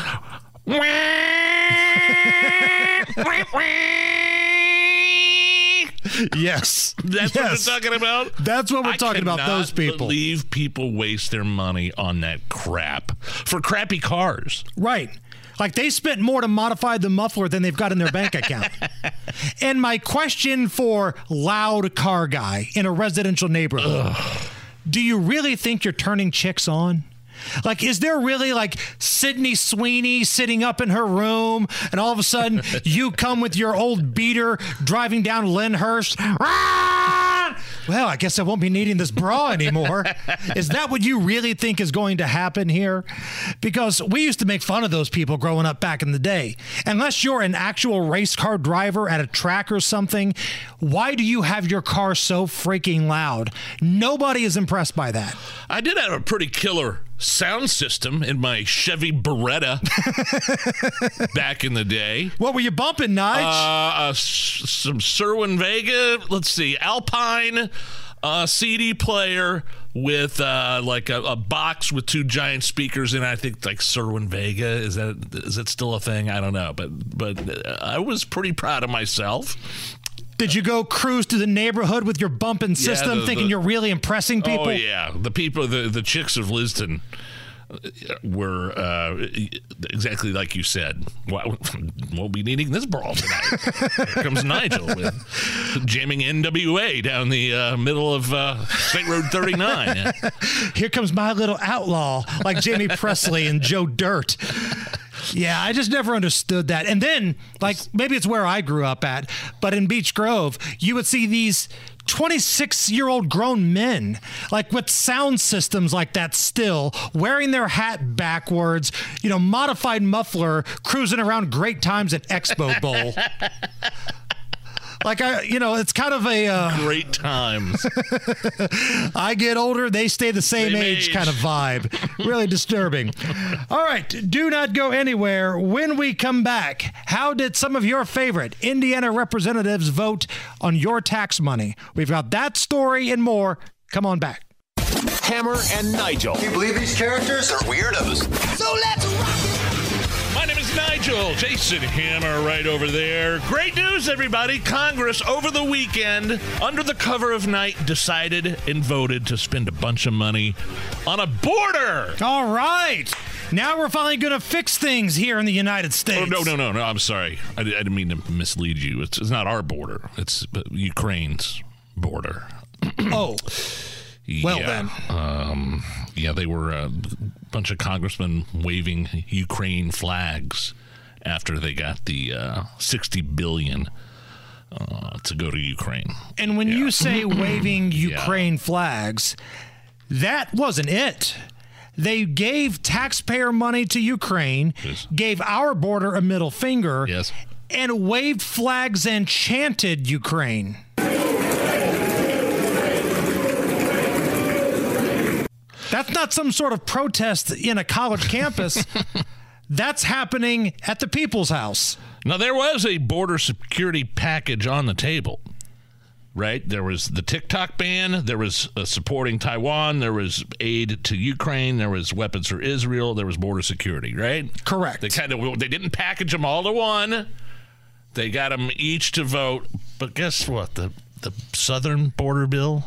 Speaker 4: Yes.
Speaker 2: That's
Speaker 4: yes.
Speaker 2: what we're talking about?
Speaker 4: That's what we're
Speaker 2: I
Speaker 4: talking about, those people.
Speaker 2: I believe people waste their money on that crap for crappy cars.
Speaker 4: Right. Like they spent more to modify the muffler than they've got in their bank account. And my question for loud car guy in a residential neighborhood, Ugh. do you really think you're turning chicks on? Like, is there really like Sydney Sweeney sitting up in her room and all of a sudden you come with your old beater driving down Lyndhurst? Well, I guess I won't be needing this bra anymore. Is that what you really think is going to happen here? Because we used to make fun of those people growing up back in the day. Unless you're an actual race car driver at a track or something, why do you have your car so freaking loud? Nobody is impressed by that.
Speaker 2: I did have a pretty killer sound system in my Chevy Beretta back in the day.
Speaker 4: What were you bumping, Nige?
Speaker 2: Uh, uh, some Sherwin Vega. Let's see, Alpine uh, C D player with uh, like a, a box with two giant speakers in it. I think like Sherwin Vega. Is that is that still a thing? I don't know, but but I was pretty proud of myself.
Speaker 4: Did you go cruise to the neighborhood with your bumping system, yeah, the, thinking the, you're really impressing people?
Speaker 2: Oh, yeah. The people, the, the chicks of Liston were uh, exactly like you said. Won't be needing this brawl tonight. Here comes Nigel with jamming N W A down the uh, middle of uh, State Road thirty-nine.
Speaker 4: Here comes my little outlaw, like Jamie Presley and Joe Dirt. Yeah, I just never understood that. And then, like, maybe it's where I grew up at, but in Beech Grove, you would see these twenty-six-year-old grown men, like with sound systems like that still, wearing their hat backwards, you know, modified muffler, cruising around Great Times at Expo Bowl. Like, I, you know, it's kind of a... Uh,
Speaker 2: Great Times.
Speaker 4: I get older, they stay the same, same age, age kind of vibe. Really disturbing. All right, do not go anywhere. When we come back, how did some of your favorite Indiana representatives vote on your tax money? We've got that story and more. Come on back.
Speaker 3: Hammer and Nigel.
Speaker 5: Can you believe these characters are weirdos?
Speaker 3: So let's rock it.
Speaker 2: My name is Nigel. Jason Hammer right over there. Great news, everybody. Congress over the weekend, under the cover of night, decided and voted to spend a bunch of money on a border.
Speaker 4: All right. Now we're finally going to fix things here in the United States.
Speaker 2: Oh, no, no, no, no. I'm sorry. I, I didn't mean to mislead you. It's, it's not our border. It's Ukraine's border.
Speaker 4: Oh. Well,
Speaker 2: yeah.
Speaker 4: then.
Speaker 2: Um, yeah, they were a bunch of congressmen waving Ukraine flags after they got the uh, sixty billion dollars uh, to go to Ukraine.
Speaker 4: And when
Speaker 2: yeah.
Speaker 4: you say waving Ukraine yeah. flags, that wasn't it. They gave taxpayer money to Ukraine, yes. gave our border a middle finger,
Speaker 2: yes.
Speaker 4: and waved flags and chanted Ukraine. That's not some sort of protest in a college campus. That's happening at the People's House.
Speaker 2: Now, there was a border security package on the table, right? There was the TikTok ban. There was uh, supporting Taiwan. There was aid to Ukraine. There was weapons for Israel. There was border security, right?
Speaker 4: Correct.
Speaker 2: They kind of they didn't package them all to one. They got them each to vote. But guess what? The the southern border bill.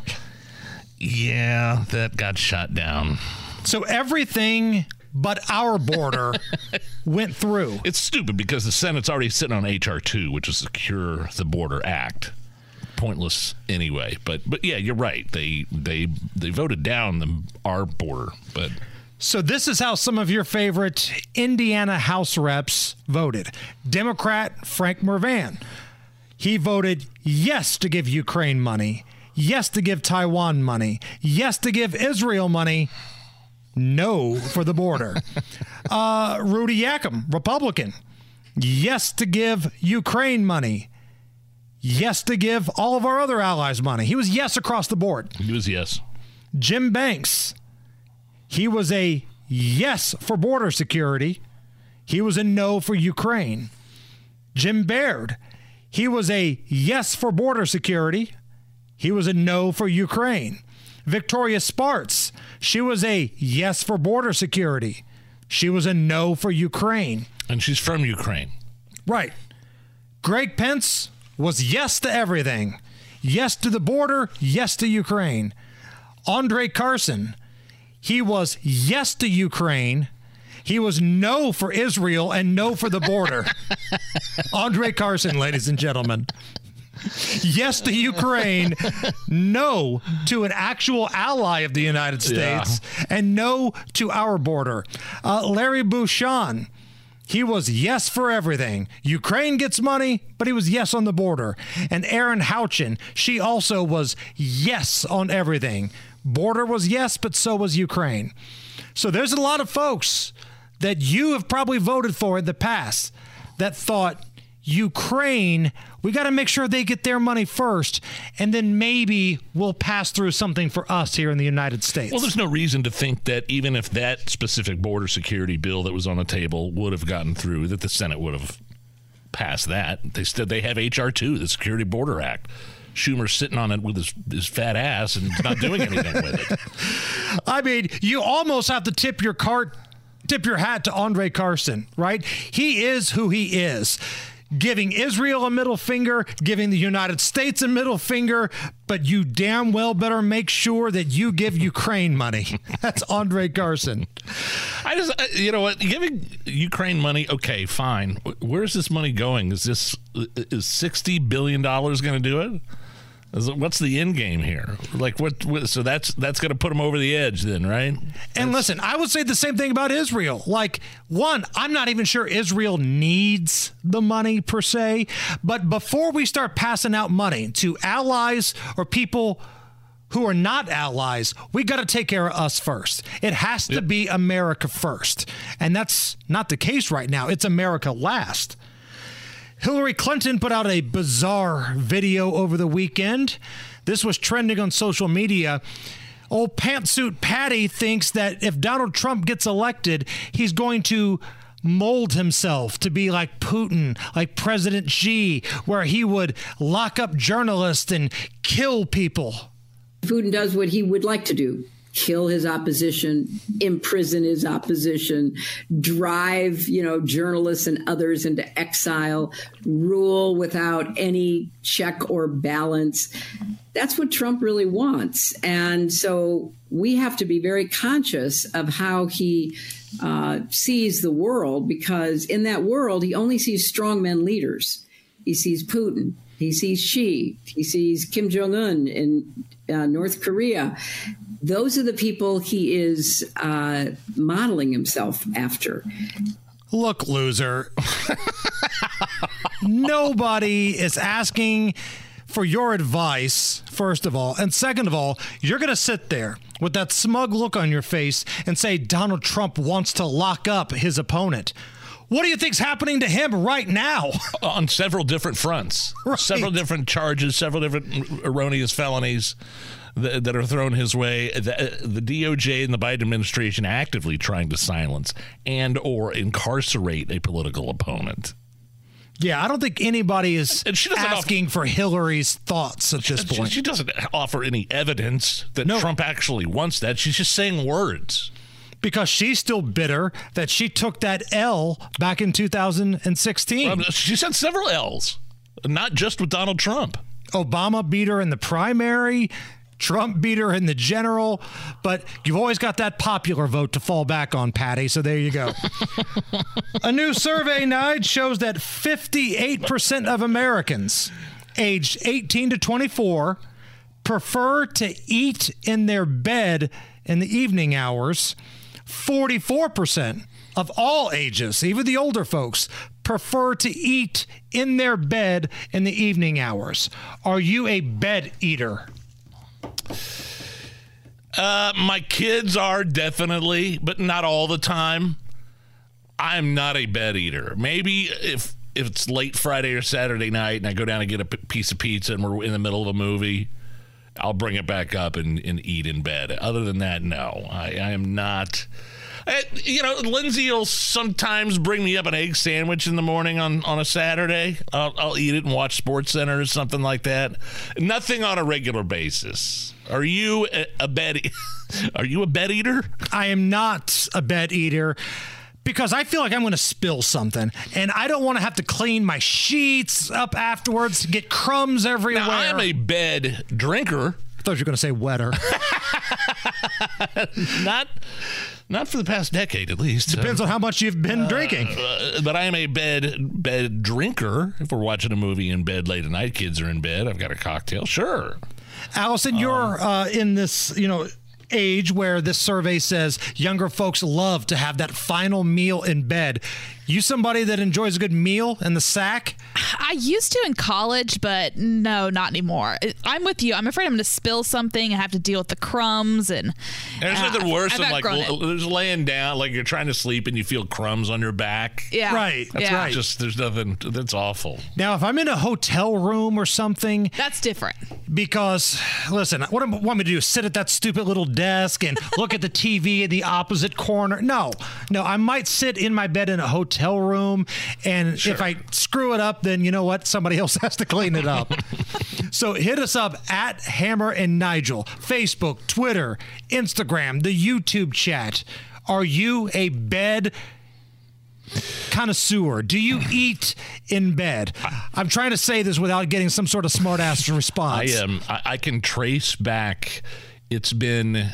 Speaker 2: Yeah, that got shot down.
Speaker 4: So everything but our border went through.
Speaker 2: It's stupid because the Senate's already sitting on H R two, which is Secure the Border Act. Pointless anyway. But but yeah, you're right. They they they voted down the our border. But
Speaker 4: so this is how some of your favorite Indiana House reps voted. Democrat Frank Mervan. He voted yes to give Ukraine money. Yes to give Taiwan money. Yes to give Israel money. No for the border. uh, Rudy Yakum, Republican. Yes to give Ukraine money. Yes to give all of our other allies money. He was yes across the board.
Speaker 2: He was yes.
Speaker 4: Jim Banks. He was a yes for border security. He was a no for Ukraine. Jim Baird. He was a yes for border security. He was a no for Ukraine. Victoria Spartz, she was a yes for border security. She was a no for Ukraine.
Speaker 2: And she's from Ukraine.
Speaker 4: Right. Greg Pence was yes to everything. Yes to the border, yes to Ukraine. Andre Carson, he was yes to Ukraine. He was no for Israel and no for the border. Andre Carson, ladies and gentlemen. Yes to Ukraine, no to an actual ally of the United States, yeah. and no to our border. Uh, Larry Bouchon, he was yes for everything. Ukraine gets money, but he was yes on the border. And Erin Houchin, she also was yes on everything. Border was yes, but so was Ukraine. So there's a lot of folks that you have probably voted for in the past that thought, Ukraine, we got to make sure they get their money first, and then maybe we'll pass through something for us here in the United States.
Speaker 2: Well, there's no reason to think that even if that specific border security bill that was on the table would have gotten through, that the Senate would have passed that. They still they have H R two, the Security Border Act. Schumer's sitting on it with his, his fat ass and not doing anything with it.
Speaker 4: I mean, you almost have to tip your cart, tip your hat to Andre Carson, right? He is who he is. Giving Israel a middle finger, giving the United States a middle finger, but you damn well better make sure that you give Ukraine money. That's Andre Carson.
Speaker 2: I just, you know what, giving Ukraine money, okay, fine. Where's this money going? Is this, is sixty billion dollars going to do it? What's the end game here? Like what? what so that's that's going to put them over the edge, then, right?
Speaker 4: And
Speaker 2: that's,
Speaker 4: listen, I would say the same thing about Israel. Like, one, I'm not even sure Israel needs the money per se, but before we start passing out money to allies or people who are not allies, we got to take care of us first. It has to yep. be America first, and that's not the case right now. It's America last. Hillary Clinton put out a bizarre video over the weekend. This was trending on social media. Old Pantsuit Patty thinks that if Donald Trump gets elected, he's going to mold himself to be like Putin, like President Xi, where he would lock up journalists and kill people.
Speaker 6: Putin does what he would like to do. Kill his opposition, imprison his opposition, drive, you know, journalists and others into exile, rule without any check or balance. That's what Trump really wants. And so we have to be very conscious of how he uh, sees the world, because in that world, he only sees strongmen leaders. He sees Putin. He sees Xi. He sees Kim Jong-un in uh, North Korea. Those are the people he is uh, modeling himself after.
Speaker 4: Look, loser. Nobody is asking for your advice, first of all. And second of all, you're going to sit there with that smug look on your face and say Donald Trump wants to lock up his opponent. What do you think's happening to him right now?
Speaker 2: On several different fronts. Right. Several different charges, several different erroneous felonies that, that are thrown his way. The, the D O J and the Biden administration actively trying to silence and or incarcerate a political opponent.
Speaker 4: Yeah, I don't think anybody is asking offer, for Hillary's thoughts at this
Speaker 2: she,
Speaker 4: point.
Speaker 2: She doesn't offer any evidence that no. Trump actually wants that. She's just saying words.
Speaker 4: Because she's still bitter that she took that L back in two thousand sixteen.
Speaker 2: Well, she said several L's, not just with Donald Trump.
Speaker 4: Obama beat her in the primary. Trump beat her in the general. But you've always got that popular vote to fall back on, Patty. So there you go. A new survey, Nige, shows that fifty-eight percent of Americans aged eighteen to twenty-four prefer to eat in their bed in the evening hours. forty-four percent of all ages, even the older folks, prefer to eat in their bed in the evening hours. Are you a bed eater?
Speaker 2: Uh, my kids are definitely, but not all the time. I'm not a bed eater. Maybe if if it's late Friday or Saturday night and I go down and get a p- piece of pizza and we're in the middle of a movie, I'll bring it back up and, and eat in bed. Other than that, no. I, I am not. I, you know, Lindsay will sometimes bring me up an egg sandwich in the morning on, on a Saturday. I'll, I'll eat it and watch SportsCenter or something like that. Nothing on a regular basis. Are you a, a bed? Are you a bed eater?
Speaker 4: I am not a bed eater. Because I feel like I'm going to spill something, and I don't want to have to clean my sheets up afterwards, get crumbs everywhere.
Speaker 2: Now, I am a bed drinker.
Speaker 4: I thought you were going to say wetter.
Speaker 2: not, not for the past decade, at least.
Speaker 4: Depends uh, on how much you've been uh, drinking.
Speaker 2: Uh, but I am a bed bed drinker. If we're watching a movie in bed late at night, kids are in bed, I've got a cocktail. Sure.
Speaker 4: Allison, you're um, uh, in this, you know, age where this survey says younger folks love to have that final meal in bed. You somebody that enjoys a good meal in the sack?
Speaker 7: I used to in college, but no, not anymore. I'm with you. I'm afraid I'm going to spill something and have to deal with the crumbs. And
Speaker 2: there's
Speaker 7: uh,
Speaker 2: nothing worse
Speaker 7: I've
Speaker 2: than like
Speaker 7: it.
Speaker 2: there's laying down, like you're trying to sleep and you feel crumbs on your back.
Speaker 7: Yeah,
Speaker 4: right.
Speaker 2: That's
Speaker 7: yeah.
Speaker 2: right. Just there's nothing that's awful.
Speaker 4: Now, if I'm in a hotel room or something,
Speaker 7: that's different.
Speaker 4: Because listen, what do you want me to do? Sit at that stupid little desk and look at the T V in the opposite corner? No, no. I might sit in my bed in a hotel room, and sure. if I screw it up, then you know what? Somebody else has to clean it up. So hit us up at Hammer and Nigel, Facebook, Twitter, Instagram, the YouTube chat. Are you a bed connoisseur? Do you eat in bed? I'm trying to say this without getting some sort of smart ass response.
Speaker 2: I am. Um, I, I can trace back. It's been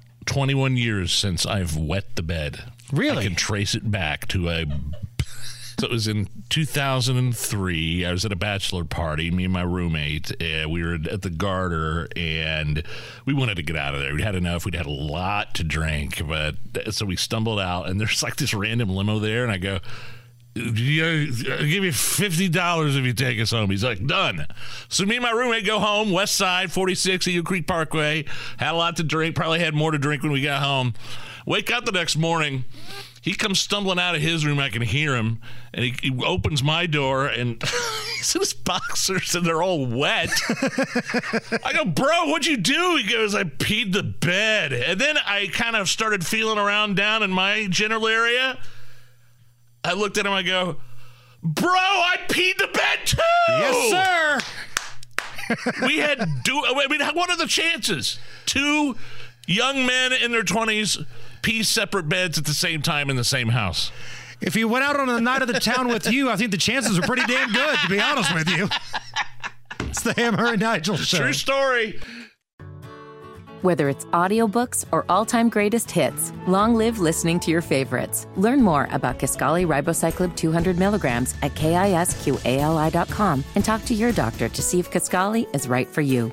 Speaker 2: twenty-one years since I've wet the bed.
Speaker 4: Really?
Speaker 2: I can trace it back to a So it was in two thousand three. I was at a bachelor party, me and my roommate. Uh, we were at the Garter, and we wanted to get out of there. We'd had enough. We'd had a lot to drink. but So we stumbled out, and there's like this random limo there, and I go, I'll give you fifty dollars if you take us home. He's like, done. So me and my roommate go home, West Side, forty-six Eagle Creek Parkway. Had a lot to drink. Probably had more to drink when we got home. Wake up the next morning. He comes stumbling out of his room. I can hear him. And he, he opens my door, and he's in his boxers, and they're all wet. I go, bro, what'd you do? He goes, I peed the bed. And then I kind of started feeling around down in my genital area. I looked at him, I go, bro, I peed the bed too!
Speaker 4: Yes, sir!
Speaker 2: We had, do. I mean, what are the chances? Two young men in their twenties pee separate beds at the same time in the same house.
Speaker 4: If he went out on a night of the town with you, I think the chances are pretty damn good, to be honest with you. It's the Hammer and Nigel Show.
Speaker 2: True story.
Speaker 10: Whether it's audiobooks or all-time greatest hits, long live listening to your favorites. Learn more about Kisqali Ribociclib two hundred milligrams at kisqali dot com and talk to your doctor to see if Kisqali is right for you.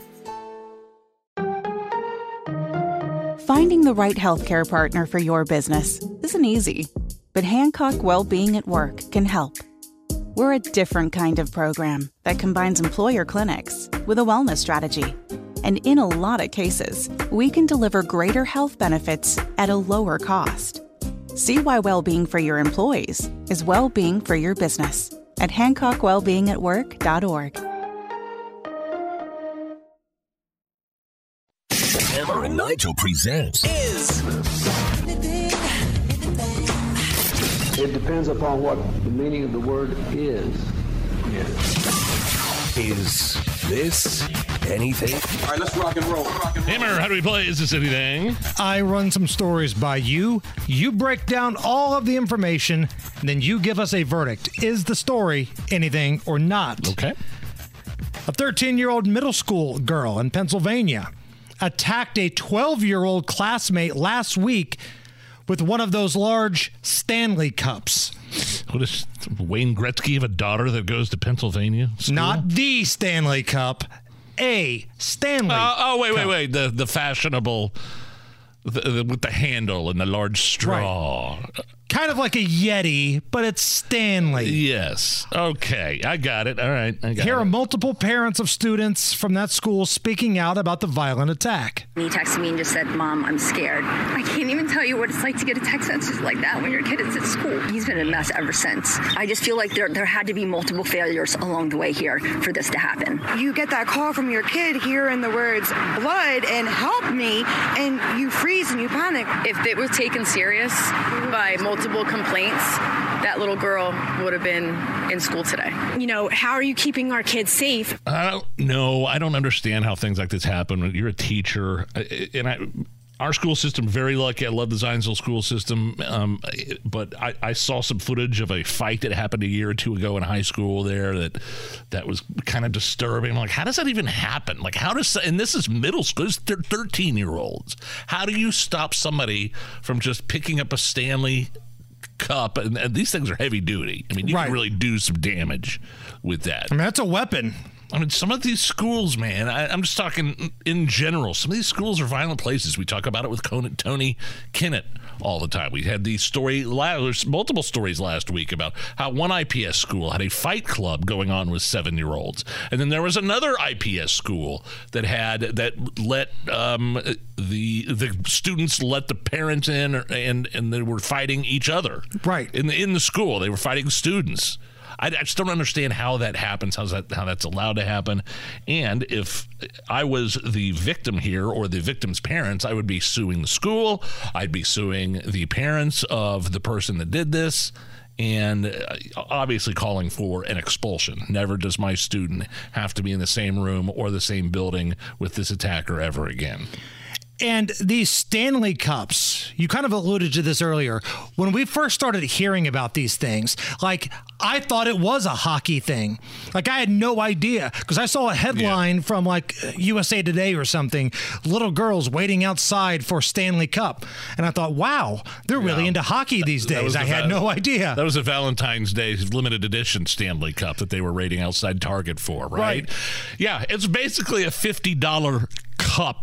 Speaker 11: Finding the right healthcare partner for your business isn't easy, but Hancock Well-Being at Work can help. We're a different kind of program that combines employer clinics with a wellness strategy. And in a lot of cases, we can deliver greater health benefits at a lower cost. See why well-being for your employees is well-being for your business at hancock well being at work dot org.
Speaker 12: Hammer and Nigel presents
Speaker 3: Is.
Speaker 8: It depends upon what the meaning of the word is.
Speaker 12: Is this anything?
Speaker 3: All right, let's rock and roll. Rock and roll.
Speaker 2: Hammer, how do we play Is This Anything?
Speaker 4: I run some stories by you. You break down all of the information, and then you give us a verdict. Is the story anything or not?
Speaker 2: Okay.
Speaker 4: A thirteen-year-old middle school girl in Pennsylvania attacked a twelve-year-old classmate last week with one of those large Stanley cups.
Speaker 2: What is Wayne Gretzky have a daughter that goes to Pennsylvania school?
Speaker 4: Not the Stanley Cup, a Stanley.
Speaker 2: Uh, oh wait,
Speaker 4: cup.
Speaker 2: wait, wait! The the fashionable, the, the, with the handle and the large straw.
Speaker 4: Right. Kind of like a Yeti, but it's Stanley.
Speaker 2: Yes. Okay, I got it. All right, I got
Speaker 4: Here
Speaker 2: it.
Speaker 4: are multiple parents of students from that school speaking out about the violent attack.
Speaker 9: He texted me and just said, Mom, I'm scared. I can't even tell you what it's like to get a text message like that when your kid is at school. He's been a mess ever since. I just feel like there there had to be multiple failures along the way here for this to happen.
Speaker 15: You get that call from your kid hearing the words blood and help me, and you freeze and you panic.
Speaker 24: If it was taken serious by multiple complaints, that little girl would have been in school today.
Speaker 15: You know, how are you keeping our kids safe?
Speaker 2: I don't know. I don't understand how things like this happen. When you're a teacher, and I, our school system, very lucky. I love the Zionsville school system, um, but I, I saw some footage of a fight that happened a year or two ago in high school there that that was kind of disturbing. I'm like, how does that even happen? Like, how does, and this is middle school, it's thirteen-year-olds. How do you stop somebody from just picking up a Stanley cup? And, and these things are heavy duty. I mean, you
Speaker 4: Right.
Speaker 2: can really do some damage with that.
Speaker 4: I mean, that's a weapon.
Speaker 2: I mean, some of these schools, man, I, I'm just talking in general. Some of these schools are violent places. We talk about it with Conan, Tony Kinnett all the time. We had the story, there's multiple stories last week about how one I P S school had a fight club going on with seven-year-olds. And then there was another I P S school that had, that let um, the the students let the parents in, and, and they were fighting each other.
Speaker 4: Right.
Speaker 2: In the, in the school. They were fighting students. I, I just don't understand how that happens, how's that, how that's allowed to happen. And if I was the victim here or the victim's parents, I would be suing the school. I'd be suing the parents of the person that did this, and obviously calling for an expulsion. Never does my student have to be in the same room or the same building with this attacker ever again.
Speaker 4: And these Stanley Cups, you kind of alluded to this earlier. When we first started hearing about these things, like, I thought it was a hockey thing. Like, I had no idea, because I saw a headline yeah. from, like, U S A Today or something, little girls waiting outside for Stanley Cup. And I thought, wow, they're really yeah. into hockey these days. I had no idea.
Speaker 2: That was a Valentine's Day limited edition Stanley Cup that they were waiting outside Target for, right? right. Yeah, it's basically a fifty dollars cup.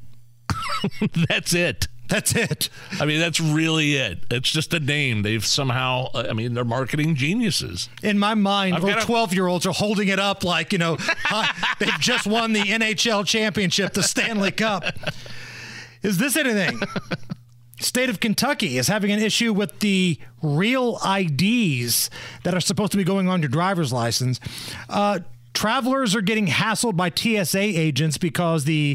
Speaker 2: That's it.
Speaker 4: That's it.
Speaker 2: I mean, that's really it. It's just a name. They've somehow, I mean, they're marketing geniuses.
Speaker 4: In my mind,
Speaker 2: I've
Speaker 4: little twelve-year-olds are holding it up like, you know, they've just won the N H L championship, the Stanley Cup. Is this anything? State of Kentucky is having an issue with the real I Ds that are supposed to be going on your driver's license. Uh, travelers are getting hassled by T S A agents because the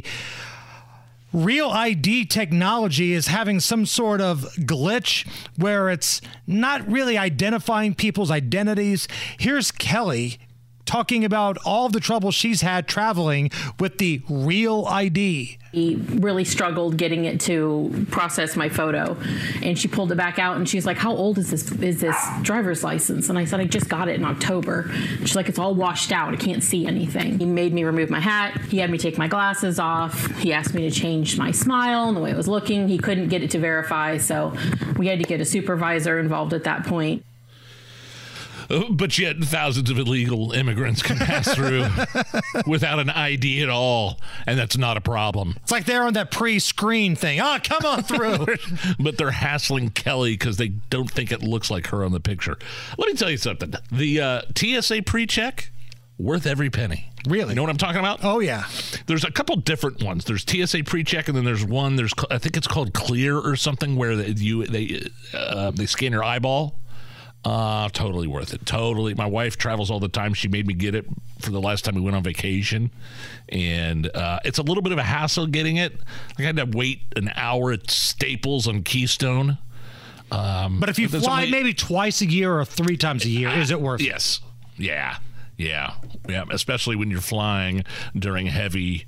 Speaker 4: Real I D technology is having some sort of glitch where it's not really identifying people's identities. Here's Kelly talking about all of the trouble she's had traveling with the Real I D.
Speaker 13: He really struggled getting it to process my photo, and she pulled it back out and she's like, how old is this is this driver's license? And I said, I just got it in October. She's like, it's all washed out, I can't see anything. He made me remove my hat, he had me take my glasses off, he asked me to change my smile and the way it was looking. He couldn't get it to verify, so we had to get a supervisor involved at that point.
Speaker 2: But yet thousands of illegal immigrants can pass through without an I D at all, and that's not a problem.
Speaker 4: It's like they're on that pre-screen thing. Oh, come on through.
Speaker 2: But they're hassling Kelly because they don't think it looks like her on the picture. Let me tell you something. The uh, T S A pre-check, worth every penny.
Speaker 4: Really?
Speaker 2: You know what I'm talking about?
Speaker 4: Oh, yeah.
Speaker 2: There's a couple different ones. There's T S A pre-check, and then there's one, There's I think it's called Clear or something, where they, you, they, uh, they scan your eyeball. Uh, totally worth it. Totally. My wife travels all the time. She made me get it for the last time we went on vacation. And uh, it's a little bit of a hassle getting it. I had to wait an hour at Staples on Keystone. Um,
Speaker 4: but if you fly only, maybe twice a year or three times a year, uh, is it worth it?
Speaker 2: Yes. Yeah. Yeah. Yeah. Especially when you're flying during heavy,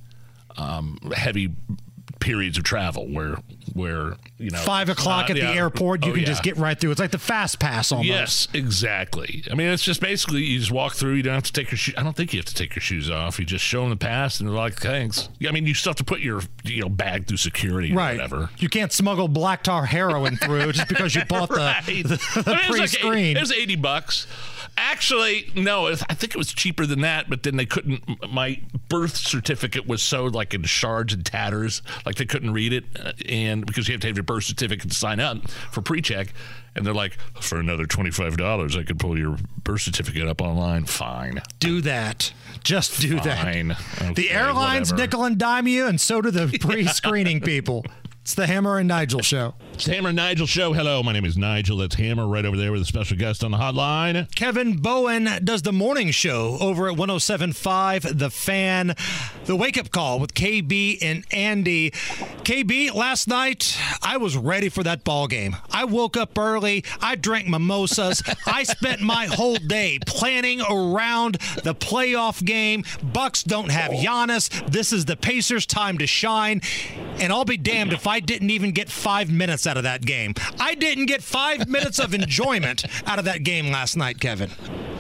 Speaker 2: um, heavy periods of travel where where you know
Speaker 4: five o'clock uh, at yeah. the airport you oh, can yeah. just get right through. It's like the fast pass almost.
Speaker 2: Yes, exactly. I mean, it's just basically you just walk through. You don't have to take your shoes. I don't think you have to take your shoes off. You just show them the pass and they're like, thanks. I mean, you still have to put your you know bag through security
Speaker 4: right.
Speaker 2: or whatever.
Speaker 4: You can't smuggle black tar heroin through just because you bought
Speaker 2: right.
Speaker 4: the, the, the I mean, pre-screen.
Speaker 2: It was eighty bucks. Actually, no, I think it was cheaper than that, but then they couldn't, my birth certificate was so like in shards and tatters, like they couldn't read it, and because you have to have your birth certificate to sign up for pre-check, and they're like, for another twenty-five dollars, I could pull your birth certificate up online. Fine.
Speaker 4: Do that. Just do
Speaker 2: Fine.
Speaker 4: that.
Speaker 2: Okay,
Speaker 4: the airlines
Speaker 2: whatever.
Speaker 4: nickel and dime you, and so do the pre-screening people. It's the Hammer and Nigel Show.
Speaker 2: It's the Hammer and Nigel Show. Hello, my name is Nigel. That's Hammer right over there with a special guest on the hotline.
Speaker 4: Kevin Bowen does the morning show over at one oh seven point five The Fan. The wake-up call with K B and Andy. K B, last night, I was ready for that ball game. I woke up early. I drank mimosas. I spent my whole day planning around the playoff game. Bucks don't have Giannis. This is the Pacers' time to shine. And I'll be damned if I didn't even get five minutes out of that game. I didn't get five minutes of enjoyment out of that game last night, Kevin.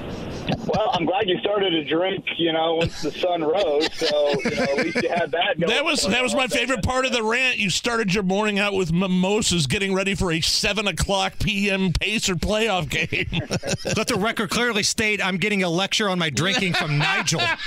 Speaker 1: Well, I'm glad you started to drink, you know, once the sun rose. So, you know, at least you had that going.
Speaker 2: That was that was my favorite part of the rant. You started your morning out with mimosas, getting ready for a seven o'clock p m Pacer playoff game.
Speaker 4: Let the record clearly state I'm getting a lecture on my drinking from Nigel.
Speaker 1: Uh,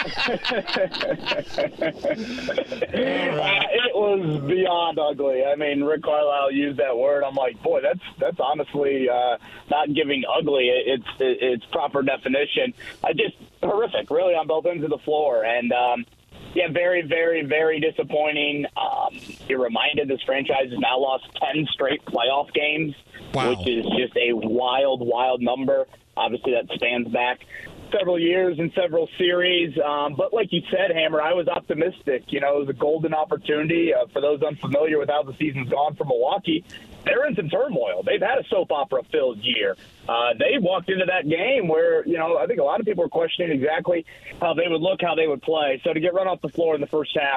Speaker 1: it was beyond ugly. I mean, Rick Carlisle used that word. I'm like, boy, that's that's honestly uh, not giving ugly. It's it's proper definition. I just horrific, really, on both ends of the floor. And um, yeah, very, very, very disappointing. Um, you're reminded this franchise has now lost ten straight playoff games,
Speaker 4: wow.
Speaker 1: which is just a wild, wild number. Obviously, that spans back several years and several series. Um, but like you said, Hammer, I was optimistic. You know, it was a golden opportunity. Uh, for those unfamiliar with how the season's gone for Milwaukee, they're in some turmoil. They've had a soap opera-filled year. Uh, they walked into that game where, you know, I think a lot of people were questioning exactly how they would look, how they would play. So to get run off the floor in the first half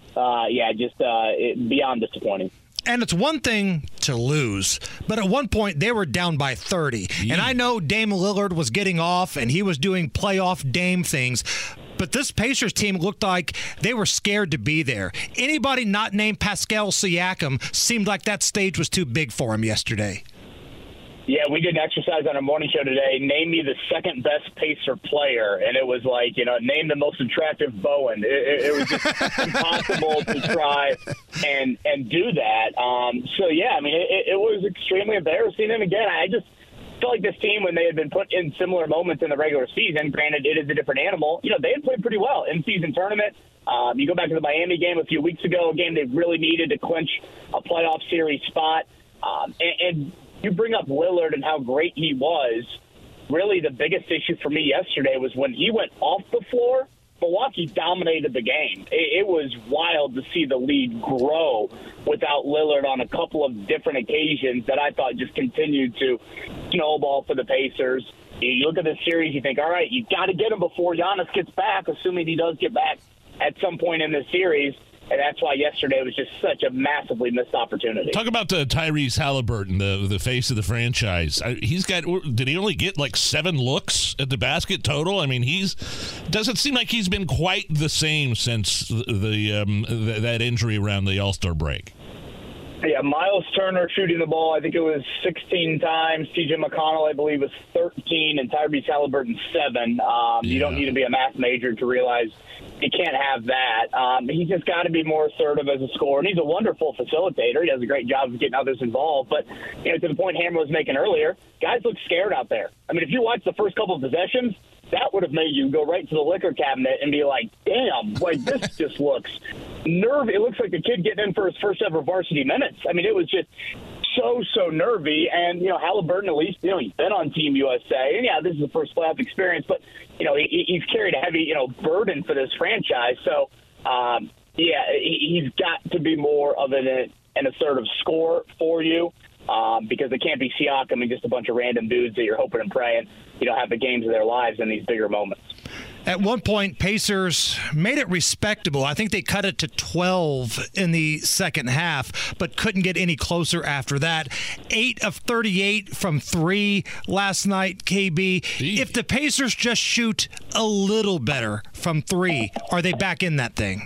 Speaker 1: uh, yeah, just uh, it, beyond disappointing.
Speaker 4: And it's one thing to lose, but at one point they were down by thirty. Yeah. And I know Dame Lillard was getting off and he was doing playoff Dame things, but this Pacers team looked like they were scared to be there. Anybody not named Pascal Siakam seemed like that stage was too big for him yesterday.
Speaker 1: Yeah, we did an exercise on our morning show today. Name me the second best Pacer player, and it was like, you know, name the most attractive Bowen. It, it, it was just impossible to try and and do that. Um, so yeah, I mean, it, it was extremely embarrassing. And again, I just feel like this team, when they had been put in similar moments in the regular season, granted it is a different animal, you know, they had played pretty well in season tournament. Um, you go back to the Miami game a few weeks ago, a game they really needed to clinch a playoff series spot, um, and. and you bring up Lillard and how great he was. Really, the biggest issue for me yesterday was when he went off the floor, Milwaukee dominated the game. It, it was wild to see the lead grow without Lillard on a couple of different occasions that I thought just continued to snowball for the Pacers. You look at this series, you think, all right, you got to get him before Giannis gets back, assuming he does get back at some point in this series. And that's why yesterday was just such a massively missed opportunity.
Speaker 2: Talk about uh, Tyrese Halliburton, the the face of the franchise. I, he's got. Did he only get like seven looks at the basket total? I mean, he's doesn't seem like he's been quite the same since the, the um, th- that injury around the All-Star break.
Speaker 1: Yeah, Miles Turner shooting the ball, I think it was sixteen times. T J McConnell, I believe, was thirteen, and Tyrese Halliburton, seven. Um, yeah. You don't need to be a math major to realize you can't have that. Um, he's just got to be more assertive as a scorer, and he's a wonderful facilitator. He does a great job of getting others involved. But, you know, to the point Hammer was making earlier, guys look scared out there. I mean, if you watch the first couple of possessions, that would have made you go right to the liquor cabinet and be like, damn, like this just looks nervy. It looks like the kid getting in for his first ever varsity minutes. I mean, it was just so, so nervy. And, you know, Halliburton, at least, you know, he's been on Team U S A. And, yeah, this is the first playoff experience. But, you know, he, he's carried a heavy, you know, burden for this franchise. So, um, yeah, he, he's got to be more of an, an assertive scorer for you. Um, because it can't be Siakam and just a bunch of random dudes that you're hoping and praying, you know, have the games of their lives in these bigger moments.
Speaker 4: At one point, Pacers made it respectable. I think they cut it to twelve in the second half, but couldn't get any closer after that. eight of thirty-eight from three last night, K B. If the Pacers just shoot a little better from three, are they back in that thing?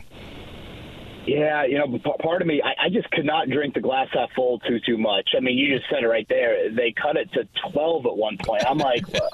Speaker 1: Yeah, you know, part of me, I, I just could not drink the glass half full too, too much. I mean, you just said it right there. They cut it to twelve at one point. I'm like, well,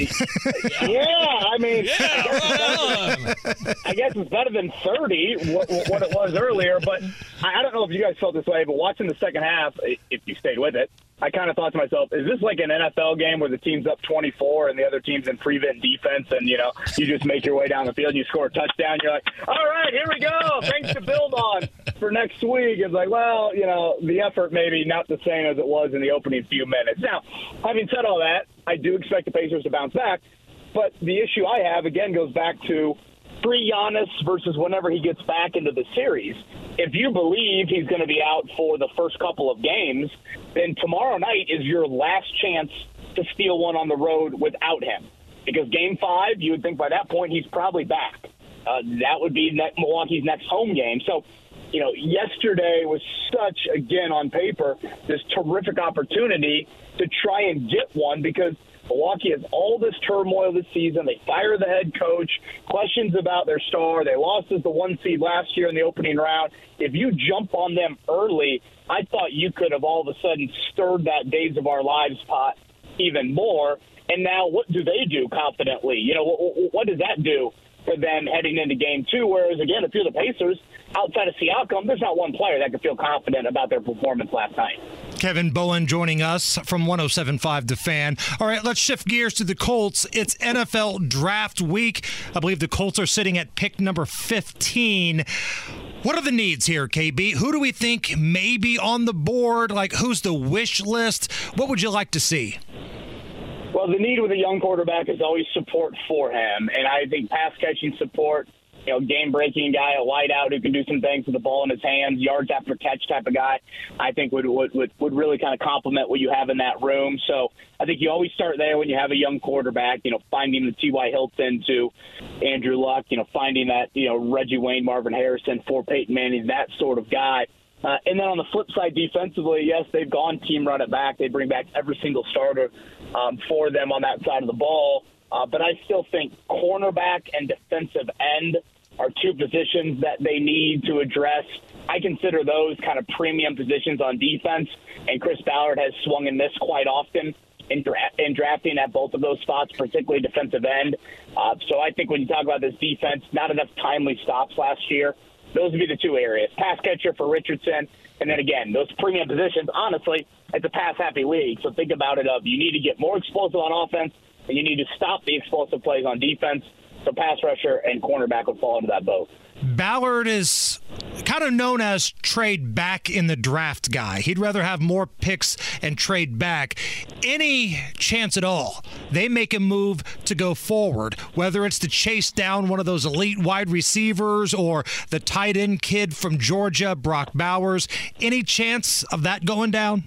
Speaker 1: yeah, I mean, yeah, I, guess than, I guess it's better than thirty, what, what it was earlier. But I, I don't know if you guys felt this way, but watching the second half, if you stayed with it, I kind of thought to myself, is this like an N F L game where the team's up twenty-four and the other team's in prevent defense and, you know, you just make your way down the field and you score a touchdown. You're like, all right, here we go. Things to build on for next week. It's like, well, you know, the effort maybe not the same as it was in the opening few minutes. Now, having said all that, I do expect the Pacers to bounce back. But the issue I have, again, goes back to pre-Giannis versus whenever he gets back into the series. If you believe he's going to be out for the first couple of games, then tomorrow night is your last chance to steal one on the road without him. Because game five, you would think by that point he's probably back. Uh, that would be ne- Milwaukee's next home game. So, you know, yesterday was such, again, on paper, this terrific opportunity to try and get one because Milwaukee has all this turmoil this season. They fire the head coach, questions about their star. They lost as the one seed last year in the opening round. If you jump on them early, I thought you could have all of a sudden stirred that Days of Our Lives pot even more. And now what do they do confidently? You know, what, what does that do for them heading into game two? Whereas, again, if you're the Pacers, outside of Siakam, there's not one player that could feel confident about their performance last night.
Speaker 4: Kevin Bowen joining us from one oh seven point five The Fan. All right, let's shift gears to the Colts. It's N F L Draft Week. I believe the Colts are sitting at pick number fifteen. What are the needs here, K B? Who do we think may be on the board? Like, who's the wish list? What would you like to see?
Speaker 1: Well, the need with a young quarterback is always support for him. And I think pass-catching support, you know, game-breaking guy, a wideout who can do some things with the ball in his hands, yards after catch type of guy, I think would would, would, would really kind of complement what you have in that room. So I think you always start there when you have a young quarterback, you know, finding the T Y. Hilton to Andrew Luck, you know, finding that, you know, Reggie Wayne, Marvin Harrison, for Peyton Manning, that sort of guy. Uh, and then on the flip side, defensively, yes, they've gone team run it back. They bring back every single starter um, for them on that side of the ball. Uh, but I still think cornerback and defensive end are two positions that they need to address. I consider those kind of premium positions on defense, and Chris Ballard has swung and missed quite often in, dra- in drafting at both of those spots, particularly defensive end. Uh, so I think when you talk about this defense, not enough timely stops last year. Those would be the two areas. Pass catcher for Richardson, and then again, those premium positions, honestly, it's a pass-happy league. So think about it of you need to get more explosive on offense, and you need to stop the explosive plays on defense. So pass rusher and cornerback would fall into that boat.
Speaker 4: Ballard is kind of known as trade back in the draft guy. He'd rather have more picks and trade back. Any chance at all they make a move to go forward, whether it's to chase down one of those elite wide receivers or the tight end kid from Georgia, Brock Bowers, any chance of that going down?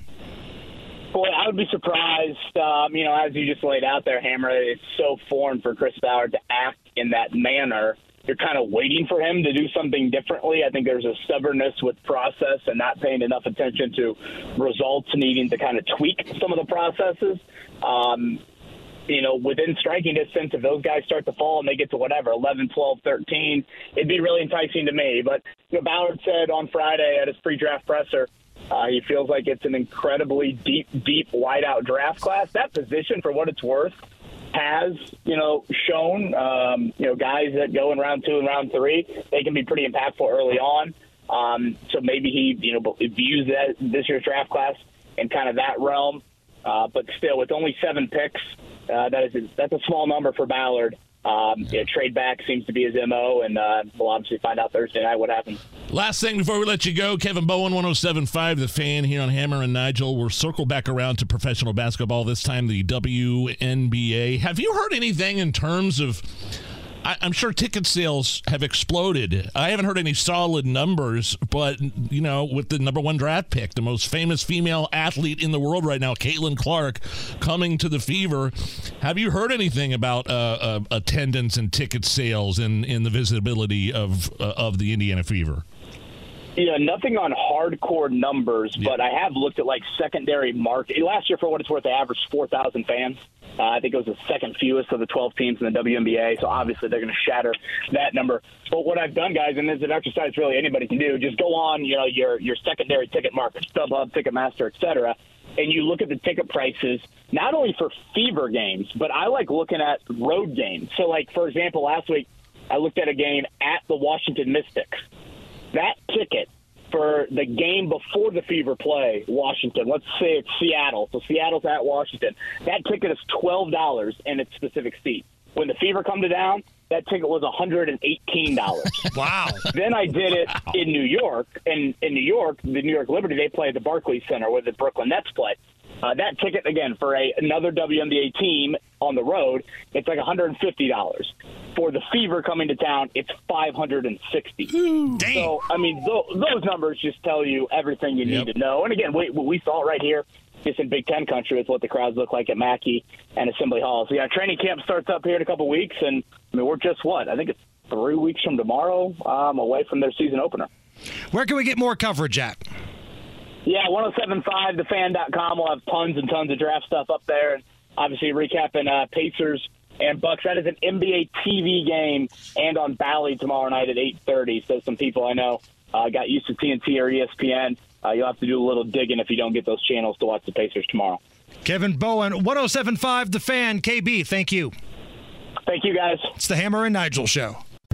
Speaker 1: Boy, I would be surprised. Um, you know, as you just laid out there, Hammer, it's so foreign for Chris Ballard to act in that manner. You're kind of waiting for him to do something differently. I think there's a stubbornness with process and not paying enough attention to results, needing to kind of tweak some of the processes. Um, you know, within striking distance, if those guys start to fall and they get to whatever, eleven, twelve, thirteen, it'd be really enticing to me. But you know, Ballard said on Friday at his pre-draft presser, Uh, he feels like it's an incredibly deep, deep, wide-out draft class. That position, for what it's worth, has, you know, shown, um, you know, guys that go in round two and round three, they can be pretty impactful early on. Um, so maybe he, you know, views that this year's draft class in kind of that realm. Uh, but still, with only seven picks, uh, that is that's a small number for Ballard. Um, you know, trade back seems to be his M O, and uh, we'll obviously find out Thursday night what happens.
Speaker 2: Last thing before we let you go, Kevin Bowen, one oh seven point five, The Fan here on Hammer and Nigel. We'll circle back around to professional basketball, this time the W N B A. Have you heard anything in terms of, I, I'm sure ticket sales have exploded. I haven't heard any solid numbers, but, you know, with the number one draft pick, the most famous female athlete in the world right now, Caitlin Clark, coming to the Fever, have you heard anything about uh, uh, attendance and ticket sales and, and the visibility of uh, of the Indiana Fever?
Speaker 1: Yeah, nothing on hardcore numbers, yeah. But I have looked at like secondary market. Last year, for what it's worth, they averaged four thousand fans. Uh, I think it was the second fewest of the twelve teams in the W N B A, so obviously they're going to shatter that number. But what I've done, guys, and this is an exercise really anybody can do, just go on, you know, your your secondary ticket market, StubHub, Ticketmaster, et cetera, and you look at the ticket prices, not only for Fever games, but I like looking at road games. So, like, for example, last week I looked at a game at the Washington Mystics. That ticket for the game before the Fever play Washington, let's say it's Seattle, so Seattle's at Washington, that ticket is twelve dollars in its specific seat. When the Fever come to town, that ticket was one hundred eighteen dollars.
Speaker 4: Wow.
Speaker 1: Then I did it wow. in New York, and in New York, the New York Liberty, they play at the Barclays Center where the Brooklyn Nets play. Uh, that ticket, again, for a, another W N B A team on the road, it's like one hundred fifty dollars. For the Fever coming to town, it's five hundred sixty dollars.
Speaker 4: Damn.
Speaker 1: So, I mean, th- those numbers just tell you everything you yep. need to know. And, again, we, we saw it right here just in Big Ten country with what the crowds look like at Mackey and Assembly Hall. So, yeah, training camp starts up here in a couple weeks, and, I mean, we're just what? I think it's three weeks from tomorrow um, away from their season opener.
Speaker 4: Where can we get more coverage at?
Speaker 1: Yeah, ten seventy-five the fan dot com. We'll have tons and tons of draft stuff up there. And obviously recapping uh, Pacers and Bucks. That is an N B A T V game and on Bally tomorrow night at eight thirty. So some people I know uh, got used to T N T or E S P N. Uh, you'll have to do a little digging if you don't get those channels to watch the Pacers tomorrow.
Speaker 4: Kevin Bowen, ten seventy-five The Fan. K B, thank you.
Speaker 1: Thank you, guys.
Speaker 4: It's the Hammer and Nigel Show.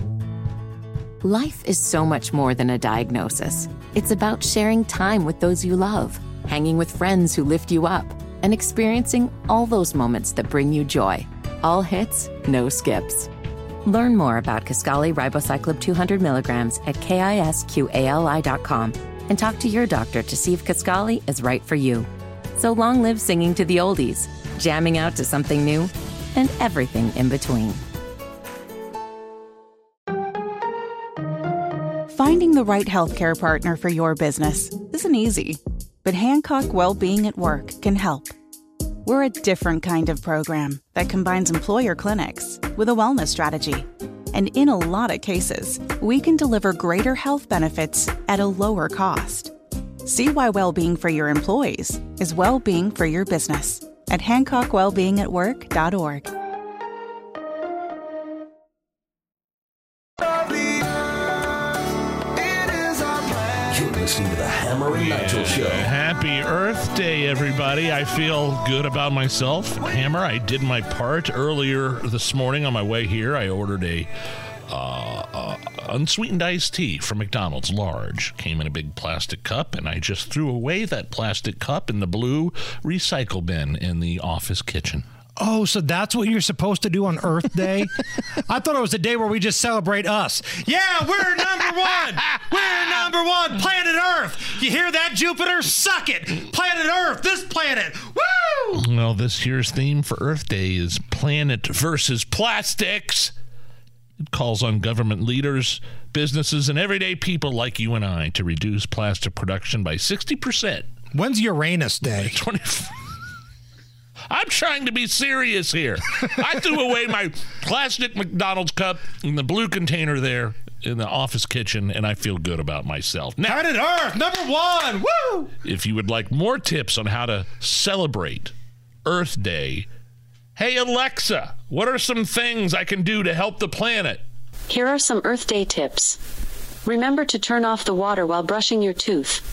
Speaker 10: Life is so much more than a diagnosis. It's about sharing time with those you love, hanging with friends who lift you up, and experiencing all those moments that bring you joy. All hits, no skips. Learn more about Kisqali Ribociclib two hundred milligrams at kisqali dot com and talk to your doctor to see if Kisqali is right for you. So long live singing to the oldies, jamming out to something new, and everything in between.
Speaker 11: Finding the right healthcare partner for your business isn't easy, but Hancock Well-Being at Work can help. We're a different kind of program that combines employer clinics with a wellness strategy. And in a lot of cases, we can deliver greater health benefits at a lower cost. See why well-being for your employees is well-being for your business at hancock wellbeing at work dot org.
Speaker 12: You're listening to the Hammer and Nigel Show.
Speaker 2: Happy Earth Day, everybody. I feel good about myself. Hammer, I did my part earlier this morning on my way here. I ordered a uh, uh, unsweetened iced tea from McDonald's, large. Came in a big plastic cup, and I just threw away that plastic cup in the blue recycle bin in the office kitchen.
Speaker 4: Oh, so that's what you're supposed to do on Earth Day? I thought it was a day where we just celebrate us. Yeah, we're number one. We're number one. Planet Earth. You hear that, Jupiter? Suck it. Planet Earth. This planet. Woo!
Speaker 2: Well, this year's theme for Earth Day is planet versus plastics. It calls on government leaders, businesses, and everyday people like you and I to reduce plastic production by sixty percent.
Speaker 4: When's Uranus Day?
Speaker 2: twenty I'm trying to be serious here. I threw away my plastic McDonald's cup in the blue container there in the office kitchen, and I feel good about myself. Now,
Speaker 4: Planet Earth, number one. Woo!
Speaker 2: If you would like more tips on how to celebrate Earth Day, hey, Alexa, what are some things I can do to help the planet?
Speaker 14: Here are some Earth Day tips. Remember to turn off the water while brushing your tooth.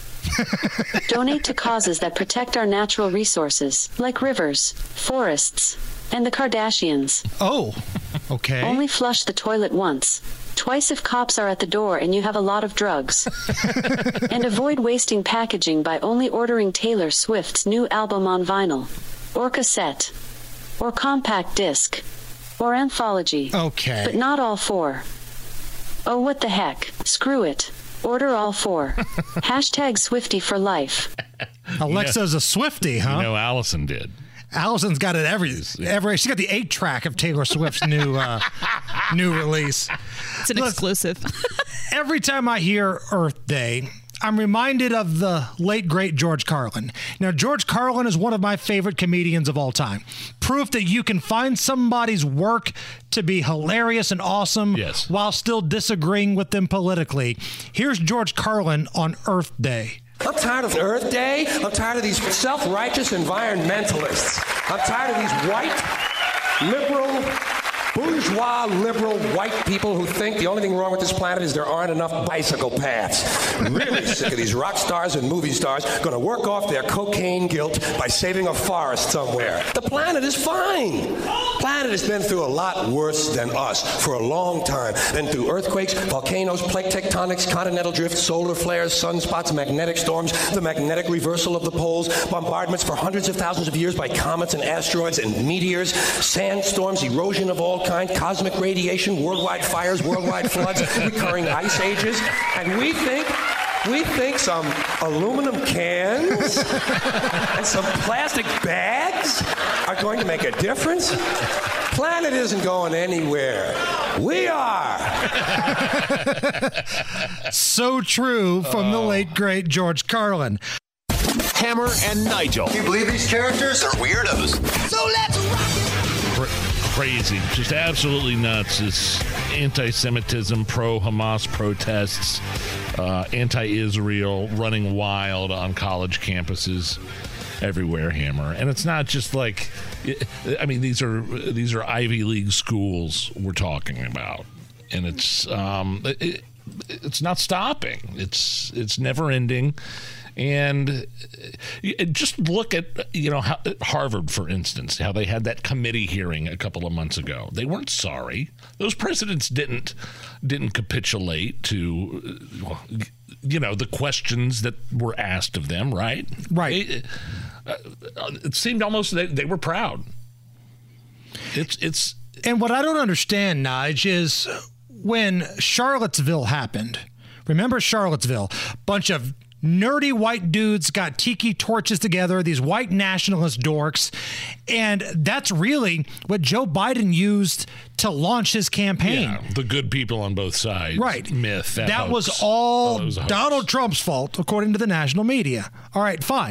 Speaker 14: Donate to causes that protect our natural resources, like rivers, forests, and the Kardashians.
Speaker 4: Oh, okay.
Speaker 14: Only flush the toilet once. Twice if cops are at the door and you have a lot of drugs. And avoid wasting packaging by only ordering Taylor Swift's new album on vinyl, or cassette, or compact disc, or anthology.
Speaker 4: Okay.
Speaker 14: But not all four. Oh, what the heck. Screw it. Order all four. Hashtag Swiftie for life.
Speaker 4: Alexa's a Swiftie, huh?
Speaker 2: You know, Allison did.
Speaker 4: Allison's got it every, every she's got the eight track of Taylor Swift's new uh, new release.
Speaker 7: It's an Look, exclusive.
Speaker 4: Every time I hear Earth Day, I'm reminded of the late, great George Carlin. Now, George Carlin is one of my favorite comedians of all time. Proof that you can find somebody's work to be hilarious and awesome
Speaker 2: yes.
Speaker 4: while still disagreeing with them politically. Here's George Carlin on Earth Day.
Speaker 16: I'm tired of Earth Day. I'm tired of these self-righteous environmentalists. I'm tired of these white, liberal, bourgeois, liberal, white people who think the only thing wrong with this planet is there aren't enough bicycle paths. Really sick of these rock stars and movie stars going to work off their cocaine guilt by saving a forest somewhere. The planet is fine. The planet has been through a lot worse than us for a long time. Been through earthquakes, volcanoes, plate tectonics, continental drift, solar flares, sunspots, magnetic storms, the magnetic reversal of the poles, bombardments for hundreds of thousands of years by comets and asteroids and meteors, sandstorms, erosion of all kind, cosmic radiation, worldwide fires, worldwide floods, recurring ice ages, and we think we think some aluminum cans and some plastic bags are going to make a difference? Planet isn't going anywhere. We are.
Speaker 4: So true from oh. the late, great George Carlin.
Speaker 12: Hammer and Nigel.
Speaker 5: Do you believe these characters are weirdos?
Speaker 12: So let's rock it.
Speaker 2: Crazy, just absolutely nuts. It's anti-Semitism, pro-Hamas protests, uh, anti-Israel running wild on college campuses everywhere, Hammer. And it's not just like, I mean, these are these are Ivy League schools we're talking about, and it's um, it, it's not stopping. It's it's never ending. And just look at, you know, how, Harvard, for instance, how they had that committee hearing a couple of months ago. They weren't sorry. Those presidents didn't didn't capitulate to, you know, the questions that were asked of them, right?
Speaker 4: Right.
Speaker 2: They, uh, it seemed almost that they were proud. It's it's.
Speaker 4: And what I don't understand, Nige, is when Charlottesville happened. Remember Charlottesville? Bunch of nerdy white dudes got tiki torches together, these white nationalist dorks. And that's really what Joe Biden used to launch his campaign.
Speaker 2: Yeah, the good people on both sides.
Speaker 4: Right.
Speaker 2: Myth. That,
Speaker 4: that
Speaker 2: hoax.
Speaker 4: was all
Speaker 2: oh, was
Speaker 4: Donald Trump's fault, according to the national media. All right, fine.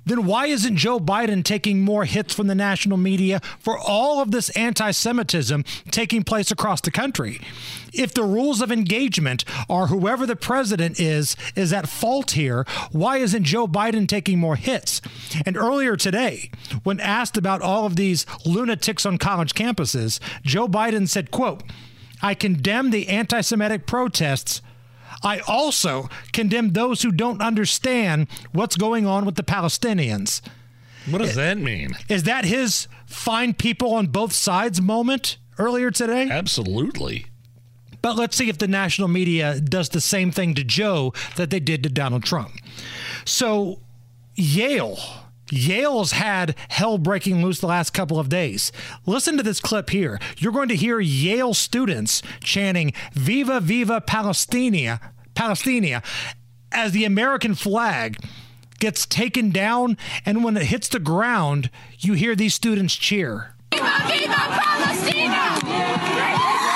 Speaker 4: then why isn't Joe Biden taking more hits from the national media for all of this anti-Semitism taking place across the country? If the rules of engagement are whoever the president is, is at fault here, why isn't Joe Biden taking more hits? And earlier today, when asked about all of these lunatics on college campuses, Joe Biden said, quote, "I condemn the anti-Semitic protests. I also condemn those who don't understand what's going on with the Palestinians."
Speaker 2: What does that mean?
Speaker 4: Is that his find people on both sides moment earlier today?
Speaker 2: Absolutely.
Speaker 4: But let's see if the national media does the same thing to Joe that they did to Donald Trump. So Yale, Yale's had hell breaking loose the last couple of days. Listen to this clip here. You're going to hear Yale students chanting "Viva, Viva Palestina," Palestina, as the American flag gets taken down. And when it hits the ground, you hear these students cheer.
Speaker 17: Viva, Viva Palestina!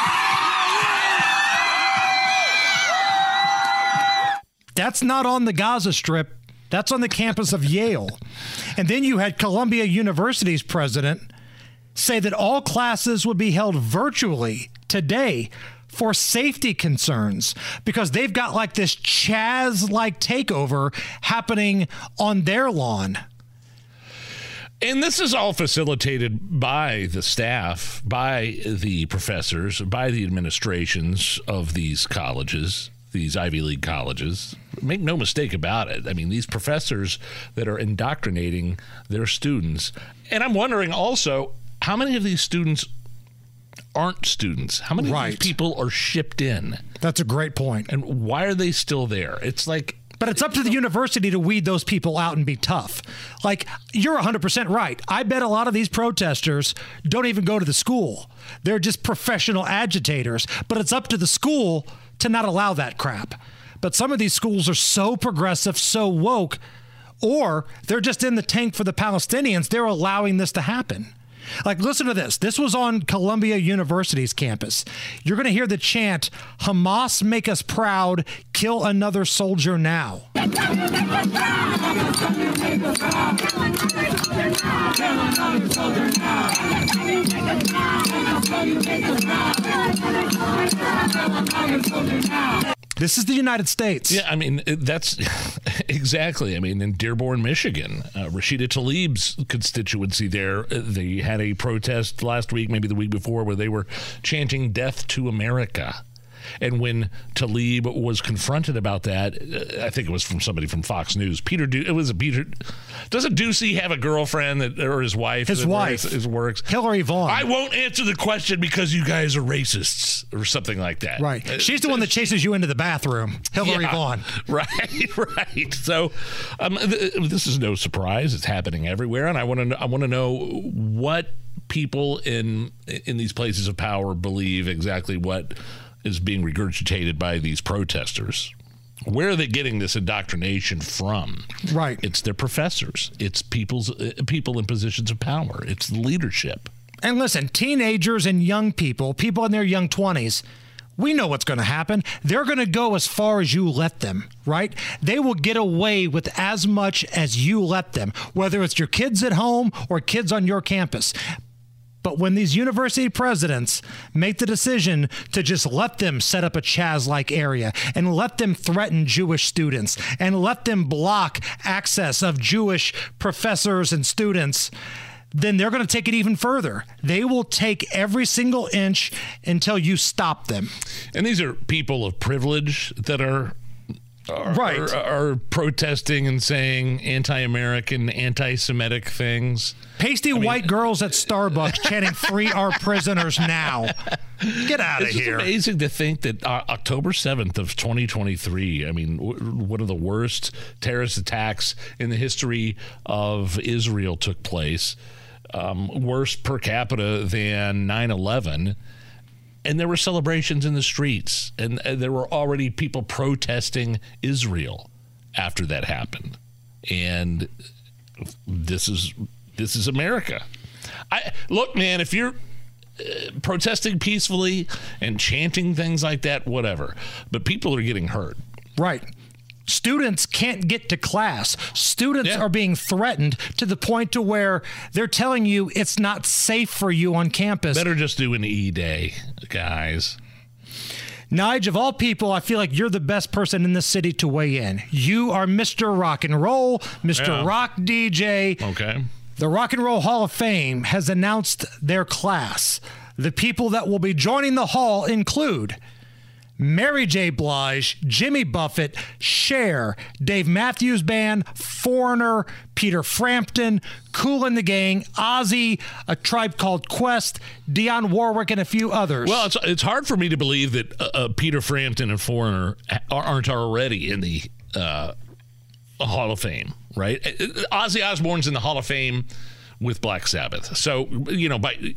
Speaker 4: That's not on the Gaza Strip. That's on the campus of Yale. And then you had Columbia University's president say that all classes would be held virtually today for safety concerns because they've got like this Chaz-like takeover happening on their lawn.
Speaker 2: And this is all facilitated by the staff, by the professors, by the administrations of these colleges, these Ivy League colleges. Make no mistake about it. I mean, these professors that are indoctrinating their students. And I'm wondering also, how many of these students aren't students? How many
Speaker 4: right.
Speaker 2: of these people are shipped in?
Speaker 4: That's a great point.
Speaker 2: And why are they still there? It's like...
Speaker 4: But it's up to the university to weed those people out and be tough. Like, you're one hundred percent right. I bet a lot of these protesters don't even go to the school. They're just professional agitators. But it's up to the school to not allow that crap. But some of these schools are so progressive, so woke, or they're just in the tank for the Palestinians. They're allowing this to happen. Like, listen to this. This was on Columbia University's campus. You're going to hear the chant, "Hamas make us proud, kill another soldier now." This is the United States.
Speaker 2: Yeah, I mean, that's exactly. I mean, in Dearborn, Michigan, uh, Rashida Tlaib's constituency there, uh, they had a protest last week, maybe the week before, where they were chanting "Death to America." And when Tlaib was confronted about that, uh, I think it was from somebody from Fox News. Peter, du- it was a Peter. Doesn't Ducey have a girlfriend that, or his wife?
Speaker 4: His
Speaker 2: that
Speaker 4: wife.
Speaker 2: Works, his works.
Speaker 4: Hillary Vaughn.
Speaker 2: I won't answer the question because you guys are racists or something like that.
Speaker 4: Right.
Speaker 2: Uh,
Speaker 4: She's the one that chases you into the bathroom. Hillary
Speaker 2: yeah,
Speaker 4: Vaughn.
Speaker 2: Right. Right. So um, th- this is no surprise. It's happening everywhere, and I want to. I want to know what people in in these places of power believe exactly what is being regurgitated by these protesters. Where are they getting this indoctrination from?
Speaker 4: Right.
Speaker 2: It's their professors. It's people's uh, people in positions of power. It's leadership.
Speaker 4: And listen, teenagers and young people, people in their young twenties, we know what's going to happen. They're going to go as far as you let them, right? They will get away with as much as you let them, whether it's your kids at home or kids on your campus. But when these university presidents make the decision to just let them set up a Chaz-like area and let them threaten Jewish students and let them block access of Jewish professors and students, then they're going to take it even further. They will take every single inch until you stop them.
Speaker 2: And these are people of privilege that are Are,
Speaker 4: right.
Speaker 2: are, are protesting and saying anti-American, anti-Semitic things.
Speaker 4: Pasty I mean, white girls at Starbucks chanting "Free our prisoners now." Get out of
Speaker 2: it's
Speaker 4: here.
Speaker 2: It's amazing to think that uh, October seventh of twenty twenty-three, I mean, w- one of the worst terrorist attacks in the history of Israel took place. Um, worse per capita than nine eleven. And there were celebrations in the streets, and, and there were already people protesting Israel after that happened. And this is this is America. I look, man, if you're uh, protesting peacefully and chanting things like that, whatever. But people are getting hurt.
Speaker 4: Right. students can't get to class. Students yeah. are being threatened to the point to where they're telling you it's not safe for you on campus.
Speaker 2: Better just do an E-Day, guys.
Speaker 4: Nige, of all people, I feel like you're the best person in this city to weigh in. You are Mister Rock and Roll, Mister Yeah. Rock D J.
Speaker 2: Okay.
Speaker 4: The Rock and Roll Hall of Fame has announced their class. The people that will be joining the hall include Mary J. Blige, Jimmy Buffett, Cher, Dave Matthews Band, Foreigner, Peter Frampton, Kool and the Gang, Ozzy, A Tribe Called Quest, Dionne Warwick, and a few others.
Speaker 2: Well, it's it's hard for me to believe that uh, uh, Peter Frampton and Foreigner aren't already in the uh, Hall of Fame, right? Ozzy Osbourne's in the Hall of Fame with Black Sabbath. So, you know, by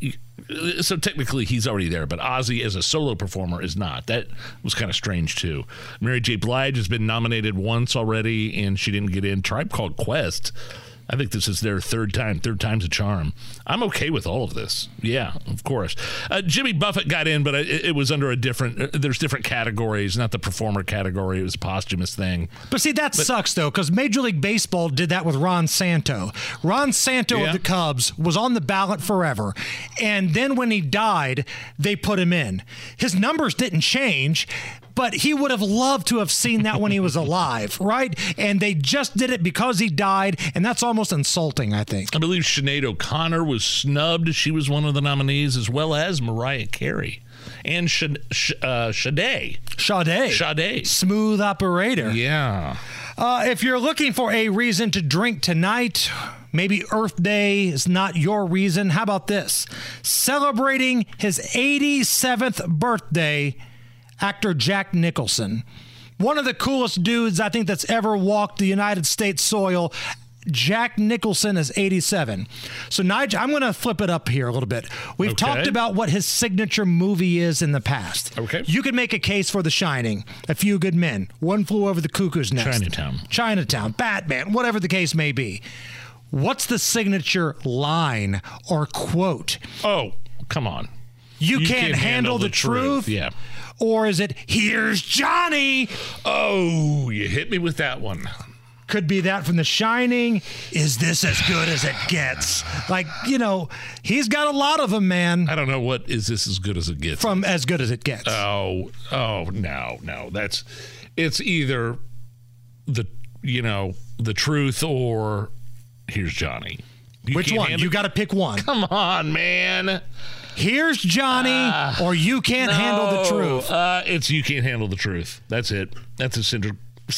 Speaker 2: so technically he's already there, but Ozzy as a solo performer is not. That was kind of strange too. Mary J. Blige has been nominated once already and she didn't get in. Tribe Called Quest, I think this is their third time. Third time's a charm. I'm okay with all of this. Yeah, of course. Uh, Jimmy Buffett got in, but it, it was under a different, uh, there's different categories, not the performer category. It was a posthumous thing.
Speaker 4: But see, that
Speaker 2: but,
Speaker 4: sucks, though, because Major League Baseball did that with Ron Santo. Ron Santo yeah. of the Cubs was on the ballot forever. And then when he died, they put him in. His numbers didn't change, but he would have loved to have seen that when he was alive, right? And they just did it because he died, and that's almost insulting, I think.
Speaker 2: I believe Sinead O'Connor was snubbed. She was one of the nominees, as well as Mariah Carey. And Sh- Sh- uh, Sade.
Speaker 4: Sade.
Speaker 2: Sade.
Speaker 4: Smooth operator.
Speaker 2: Yeah.
Speaker 4: Uh, if you're looking for a reason to drink tonight, maybe Earth Day is not your reason. How about this? Celebrating his eighty-seventh birthday, actor Jack Nicholson. One of the coolest dudes I think that's ever walked the United States soil. Jack Nicholson is eighty-seven. So, Nigel, I'm going to flip it up here a little bit. We've okay. talked about what his signature movie is in the past.
Speaker 2: Okay.
Speaker 4: You can make a case for The Shining, A Few Good Men, One Flew Over the Cuckoo's Nest.
Speaker 2: Chinatown.
Speaker 4: Chinatown, Batman, whatever the case may be. What's the signature line or quote?
Speaker 2: Oh, come on.
Speaker 4: You, you can't, can't handle, handle the, the truth. truth.
Speaker 2: Yeah.
Speaker 4: Or is it, here's Johnny?
Speaker 2: Oh, you hit me with that one.
Speaker 4: Could be that from The Shining. Is this as good as it gets? Like, you know, he's got a lot of them, man.
Speaker 2: I don't know what is this as good as it gets.
Speaker 4: From As Good as It Gets.
Speaker 2: Oh, oh, no, no. That's, it's either the, you know, the truth or here's Johnny.
Speaker 4: You Which one? You got to pick one.
Speaker 2: Come on, man.
Speaker 4: Here's Johnny, uh, or You Can't
Speaker 2: no,
Speaker 4: Handle the Truth.
Speaker 2: Uh, it's You Can't Handle the Truth. That's it. That's a signature.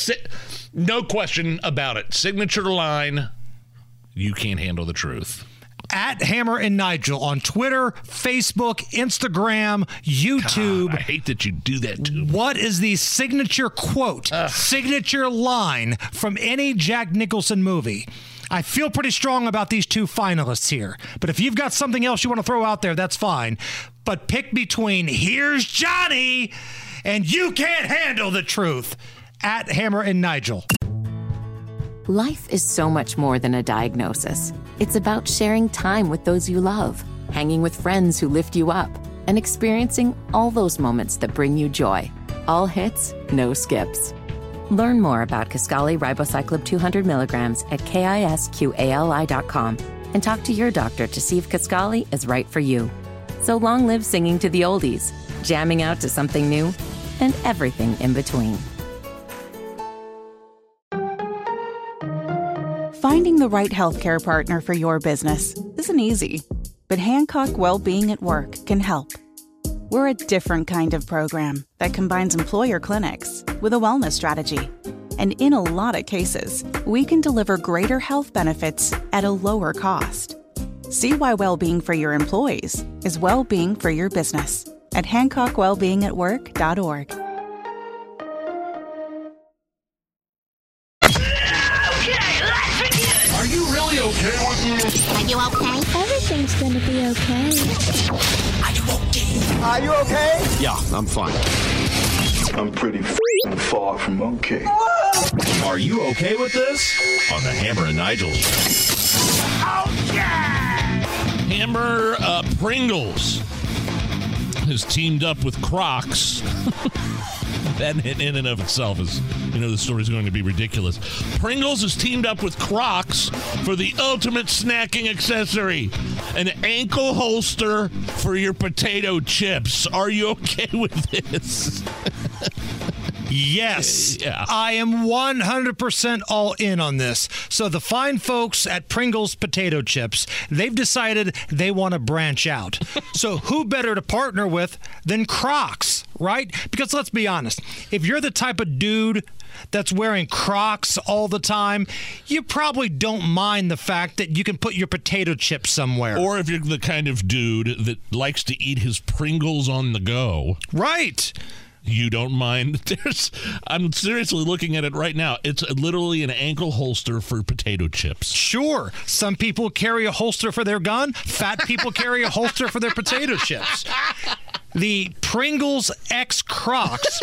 Speaker 2: No question about it. Signature line, You Can't Handle the Truth.
Speaker 4: At Hammer and Nigel on Twitter, Facebook, Instagram, YouTube.
Speaker 2: God, I hate that you do that too.
Speaker 4: What is the signature quote, uh. signature line from any Jack Nicholson movie? I feel pretty strong about these two finalists here. But if you've got something else you want to throw out there, that's fine. But pick between Here's Johnny and You Can't Handle the Truth. At Hammer and Nigel.
Speaker 10: Life is so much more than a diagnosis. It's about sharing time with those you love, hanging with friends who lift you up, and experiencing all those moments that bring you joy. All hits, no skips. Learn more about Kisqali Ribociclib two hundred milligrams at kisqali dot com and talk to your doctor to see if Kisqali is right for you. So long live singing to the oldies, jamming out to something new, and everything in between.
Speaker 11: Finding the right healthcare partner for your business isn't easy, but Hancock Well-Being at Work can help. We're a different kind of program that combines employer clinics with a wellness strategy. And in a lot of cases, we can deliver greater health benefits at a lower cost. See why well-being for your employees is well-being for your business at hancock well being at work dot org.
Speaker 21: Are you really okay with this?
Speaker 17: Are you okay?
Speaker 18: Everything's gonna be okay.
Speaker 21: Are you okay?
Speaker 19: Are you okay?
Speaker 21: Yeah, I'm fine. I'm pretty f***ing far from okay.
Speaker 12: Are you okay with this? On the Hammer and Nigel Show.
Speaker 21: Oh, yeah!
Speaker 2: Hammer uh, Pringles has teamed up with Crocs. That in and of itself is, you know, the story's going to be ridiculous. Pringles has teamed up with Crocs for the ultimate snacking accessory, an ankle holster for your potato chips. Are you okay with this?
Speaker 4: Yes,
Speaker 2: yeah.
Speaker 4: I am one hundred percent all in on this. So the fine folks at Pringles Potato Chips, they've decided they want to branch out. So who better to partner with than Crocs, right? Because let's be honest, if you're the type of dude that's wearing Crocs all the time, you probably don't mind the fact that you can put your potato chips somewhere.
Speaker 2: Or if you're the kind of dude that likes to eat his Pringles on the go.
Speaker 4: Right.
Speaker 2: You don't mind. There's, I'm seriously looking at it right now. It's literally an ankle holster for potato chips.
Speaker 4: Sure. Some people carry a holster for their gun. Fat people carry a holster for their potato chips. The Pringles X Crocs,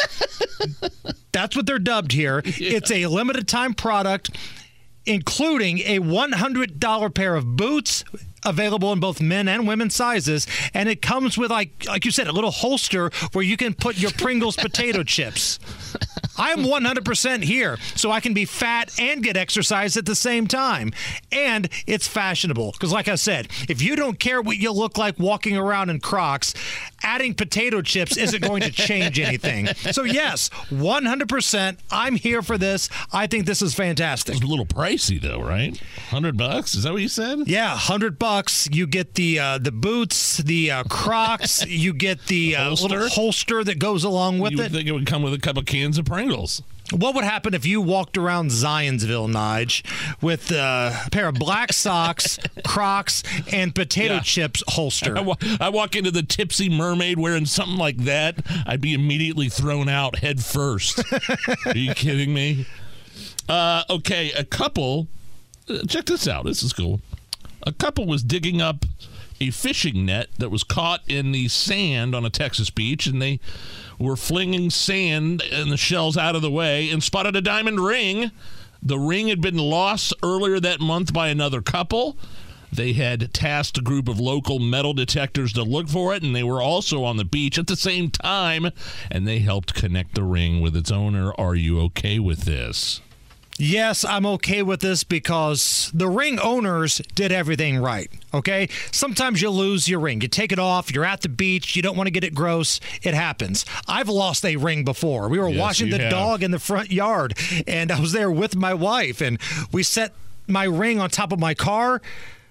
Speaker 4: that's what they're dubbed here. Yeah. It's a limited time product, including a one hundred dollars pair of boots, available in both men and women sizes, and it comes with, like like you said, a little holster where you can put your Pringles potato chips. I'm one hundred percent here, so I can be fat and get exercise at the same time. And it's fashionable, because like I said, if you don't care what you look like walking around in Crocs, adding potato chips isn't going to change anything. So yes, one hundred percent, I'm here for this. I think this is fantastic.
Speaker 2: It's a little pricey though, right? one hundred bucks? Is that what you said?
Speaker 4: Yeah, one hundred bucks. You get the uh, the boots, the uh, Crocs, you get the uh, little holster that goes along with
Speaker 2: you
Speaker 4: it.
Speaker 2: Would think it would come with a couple cans of Pringles.
Speaker 4: What would happen if you walked around Zionsville, Nige, with uh, a pair of black socks, Crocs, and potato yeah. chips holster?
Speaker 2: I, wa- I walk into the Tipsy Mermaid wearing something like that, I'd be immediately thrown out head first. Are you kidding me? Uh, okay, a couple, uh, check this out. This is cool. A couple was digging up a fishing net that was caught in the sand on a Texas beach, and they were flinging sand and the shells out of the way and spotted a diamond ring. The ring had been lost earlier that month by another couple. They had tasked a group of local metal detectors to look for it, and they were also on the beach at the same time, and they helped connect the ring with its owner. Are you okay with this?
Speaker 4: Yes, I'm okay with this because the ring owners did everything right, okay? Sometimes you lose your ring. You take it off, you're at the beach, you don't want to get it gross. It happens. I've lost a ring before. We were
Speaker 2: yes,
Speaker 4: washing the
Speaker 2: have.
Speaker 4: dog in the front yard, and I was there with my wife, and we set my ring on top of my car.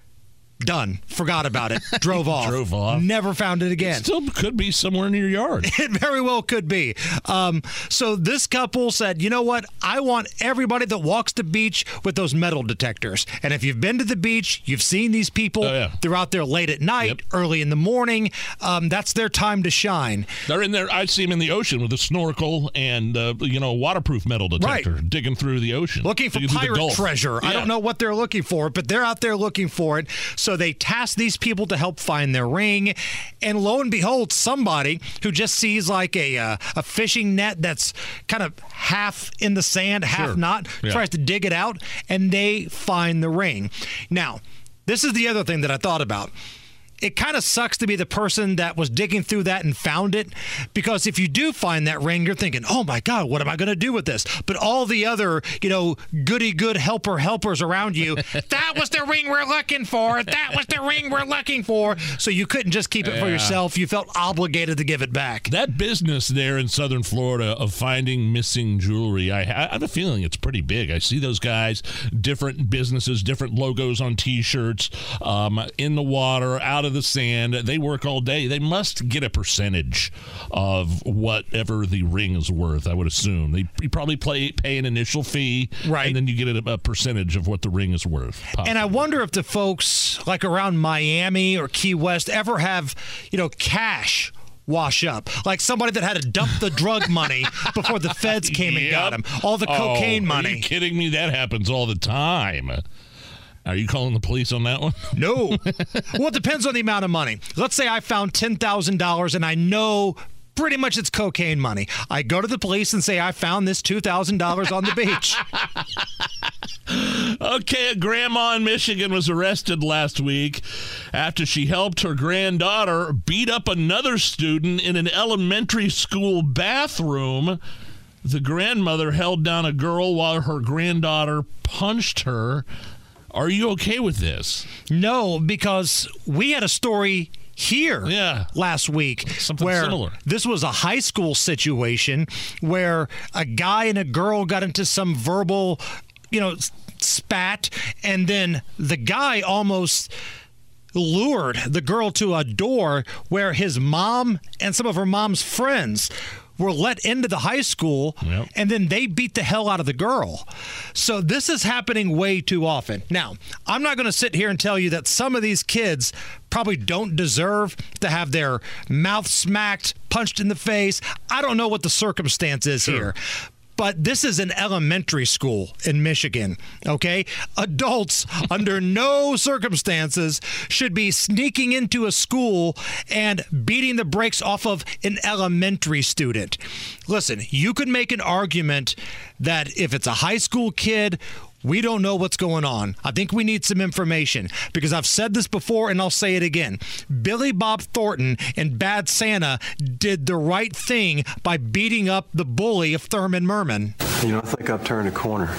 Speaker 4: Done. Forgot about it. Drove off.
Speaker 2: Drove off.
Speaker 4: Never found it again.
Speaker 2: It still could be somewhere in your yard.
Speaker 4: It very well could be. Um, so this couple said, you know what? I want everybody that walks the beach with those metal detectors. And if you've been to the beach, you've seen these people.
Speaker 2: Oh, yeah.
Speaker 4: They're out there late at night, yep. early in the morning. Um, that's their time to shine.
Speaker 2: They're in there. I see them in the ocean with a snorkel and, uh, you know, a waterproof metal detector,
Speaker 4: right.
Speaker 2: digging through the ocean.
Speaker 4: Looking for pirate treasure. Yeah. I don't know what they're looking for, but they're out there looking for it. So they task these people to help find their ring, and lo and behold, somebody who just sees like a uh, a fishing net that's kind of half in the sand, half
Speaker 2: sure.
Speaker 4: not,
Speaker 2: yeah.
Speaker 4: tries to dig it out, and they find the ring. Now, this is the other thing that I thought about. It kind of sucks to be the person that was digging through that and found it, because if you do find that ring, you're thinking, oh my God, what am I going to do with this? But all the other, you know, goody good helper helpers around you, that was the ring we're looking for. That was the ring we're looking for. So you couldn't just keep it yeah. for yourself. You felt obligated to give it back.
Speaker 2: That business there in Southern Florida of finding missing jewelry, I, I have a feeling it's pretty big. I see those guys, different businesses, different logos on T-shirts, um, in the water, out of the sand. They work all day. They must get a percentage of whatever the ring is worth, I would assume. They you probably play, pay an initial fee,
Speaker 4: right,
Speaker 2: and then you get a, a percentage of what the ring is worth. Possibly.
Speaker 4: And I wonder if the folks like around Miami or Key West ever have, you know, cash wash up, like somebody that had to dump the drug money before the feds came
Speaker 2: yep.
Speaker 4: and got him. All the cocaine
Speaker 2: oh,
Speaker 4: money.
Speaker 2: Are you kidding me? That happens all the time. Are you calling the police on that one?
Speaker 4: No. Well, it depends on the amount of money. Let's say I found ten thousand dollars and I know pretty much it's cocaine money. I go to the police and say I found this two thousand dollars on the beach.
Speaker 2: Okay, a grandma in Michigan was arrested last week after she helped her granddaughter beat up another student in an elementary school bathroom. The grandmother held down a girl while her granddaughter punched her. Are you okay with this?
Speaker 4: No, because we had a story here
Speaker 2: yeah.
Speaker 4: last week
Speaker 2: Something
Speaker 4: where
Speaker 2: similar.
Speaker 4: This was a high school situation where a guy and a girl got into some verbal, you know, spat, and then the guy almost lured the girl to a door where his mom and some of her mom's friends were let into the high school, yep. and then they beat the hell out of the girl. So this is happening way too often. Now, I'm not going to sit here and tell you that some of these kids probably don't deserve to have their mouth smacked, punched in the face. I don't know what the circumstance is sure. here. But this is an elementary school in Michigan, okay? Adults, under no circumstances, should be sneaking into a school and beating the brakes off of an elementary student. Listen, you could make an argument that if it's a high school kid, we don't know what's going on. I think we need some information because I've said this before and I'll say it again. Billy Bob Thornton and Bad Santa did the right thing by beating up the bully of Thurman Merman.
Speaker 21: You know, I think I've turned a corner.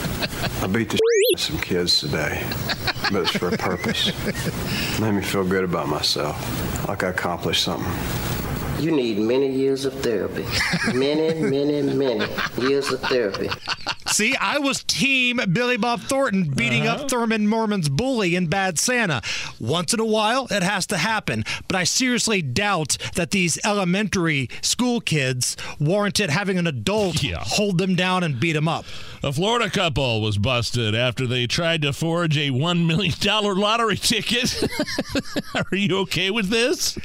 Speaker 21: I beat the shit out of some kids today, but it's for a purpose. It made me feel good about myself, like I accomplished something.
Speaker 19: You need many years of therapy. Many, many, many years of therapy.
Speaker 4: See, I was team Billy Bob Thornton beating uh-huh. up Thurman Merman's bully in Bad Santa. Once in a while, it has to happen. But I seriously doubt that these elementary school kids warranted having an adult yeah. hold them down and beat them up.
Speaker 2: A Florida couple was busted after they tried to forge a one million dollars lottery ticket. Are you okay with this?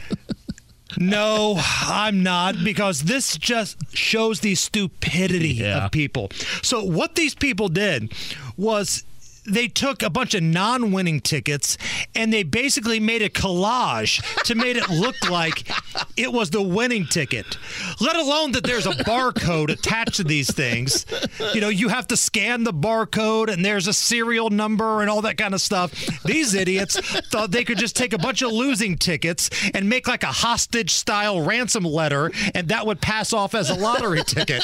Speaker 4: No, I'm not, because this just shows the stupidity yeah. of people. So what these people did was they took a bunch of non-winning tickets and they basically made a collage to make it look like it was the winning ticket, let alone that there's a barcode attached to these things. You know, you have to scan the barcode and there's a serial number and all that kind of stuff. These idiots thought they could just take a bunch of losing tickets and make like a hostage-style ransom letter, and that would pass off as a lottery ticket.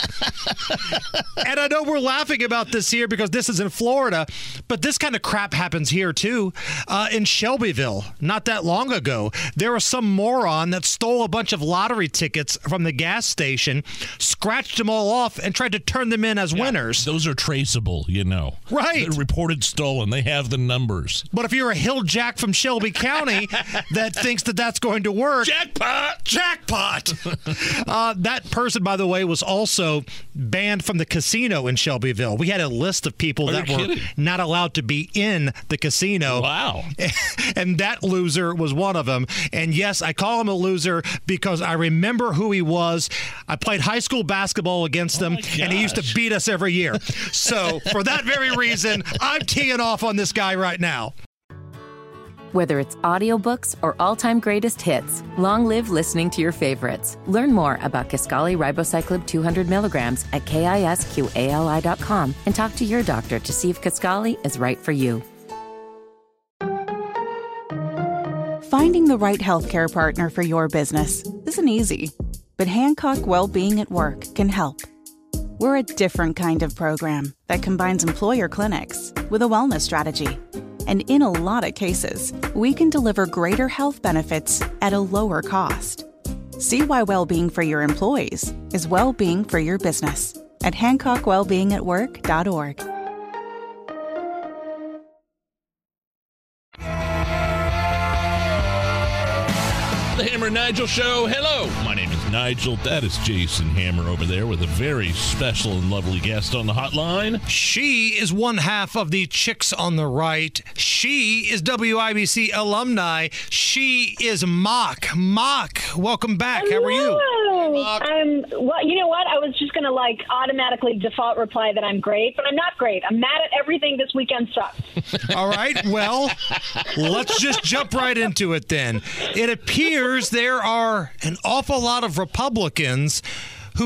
Speaker 4: And I know we're laughing about this here because this is in Florida, but this kind of crap happens here, too. Uh, in Shelbyville, not that long ago, there was some moron that stole a bunch of lottery tickets from the gas station, scratched them all off, and tried to turn them in as yeah, winners.
Speaker 2: Those are traceable, you know.
Speaker 4: Right.
Speaker 2: They're reported stolen. They have the numbers.
Speaker 4: But if you're a hill jack from Shelby County that thinks that that's going to work...
Speaker 2: Jackpot!
Speaker 4: Jackpot! uh, that person, by the way, was also banned from the casino in Shelbyville. We had a list of people
Speaker 2: are
Speaker 4: that were
Speaker 2: kidding?
Speaker 4: not allowed to be in the casino.
Speaker 2: Wow.
Speaker 4: And that loser was one of them. And yes, I call him a loser because I remember who he was. I played high school basketball against
Speaker 2: oh
Speaker 4: him, and he used to beat us every year. So for that very reason, I'm teeing off on this guy right now.
Speaker 10: Whether it's audiobooks or all-time greatest hits, long live listening to your favorites. Learn more about Kisqali Ribociclib two hundred milligrams at kisqali dot com and talk to your doctor to see if Kisqali is right for you.
Speaker 11: Finding the right healthcare partner for your business isn't easy, but Hancock Well-Being at Work can help. We're a different kind of program that combines employer clinics with a wellness strategy. And in a lot of cases, we can deliver greater health benefits at a lower cost. See why well-being for your employees is well-being for your business at hancock well being at work dot org.
Speaker 2: The Hammer and Nigel Show. Hello, my name is Nigel. That is Jason Hammer over there with a very special and lovely guest on the hotline.
Speaker 4: She is one half of the Chicks on the Right. She is W I B C alumni. She is Mock. Mock, welcome back.
Speaker 20: Hello.
Speaker 4: How are you?
Speaker 20: I'm, well, you know what? I was just going to like automatically default reply that I'm great, but I'm not great. I'm mad at everything this weekend sucks.
Speaker 4: All right. Well, let's just jump right into it then. It appears there are an awful lot of Republicans who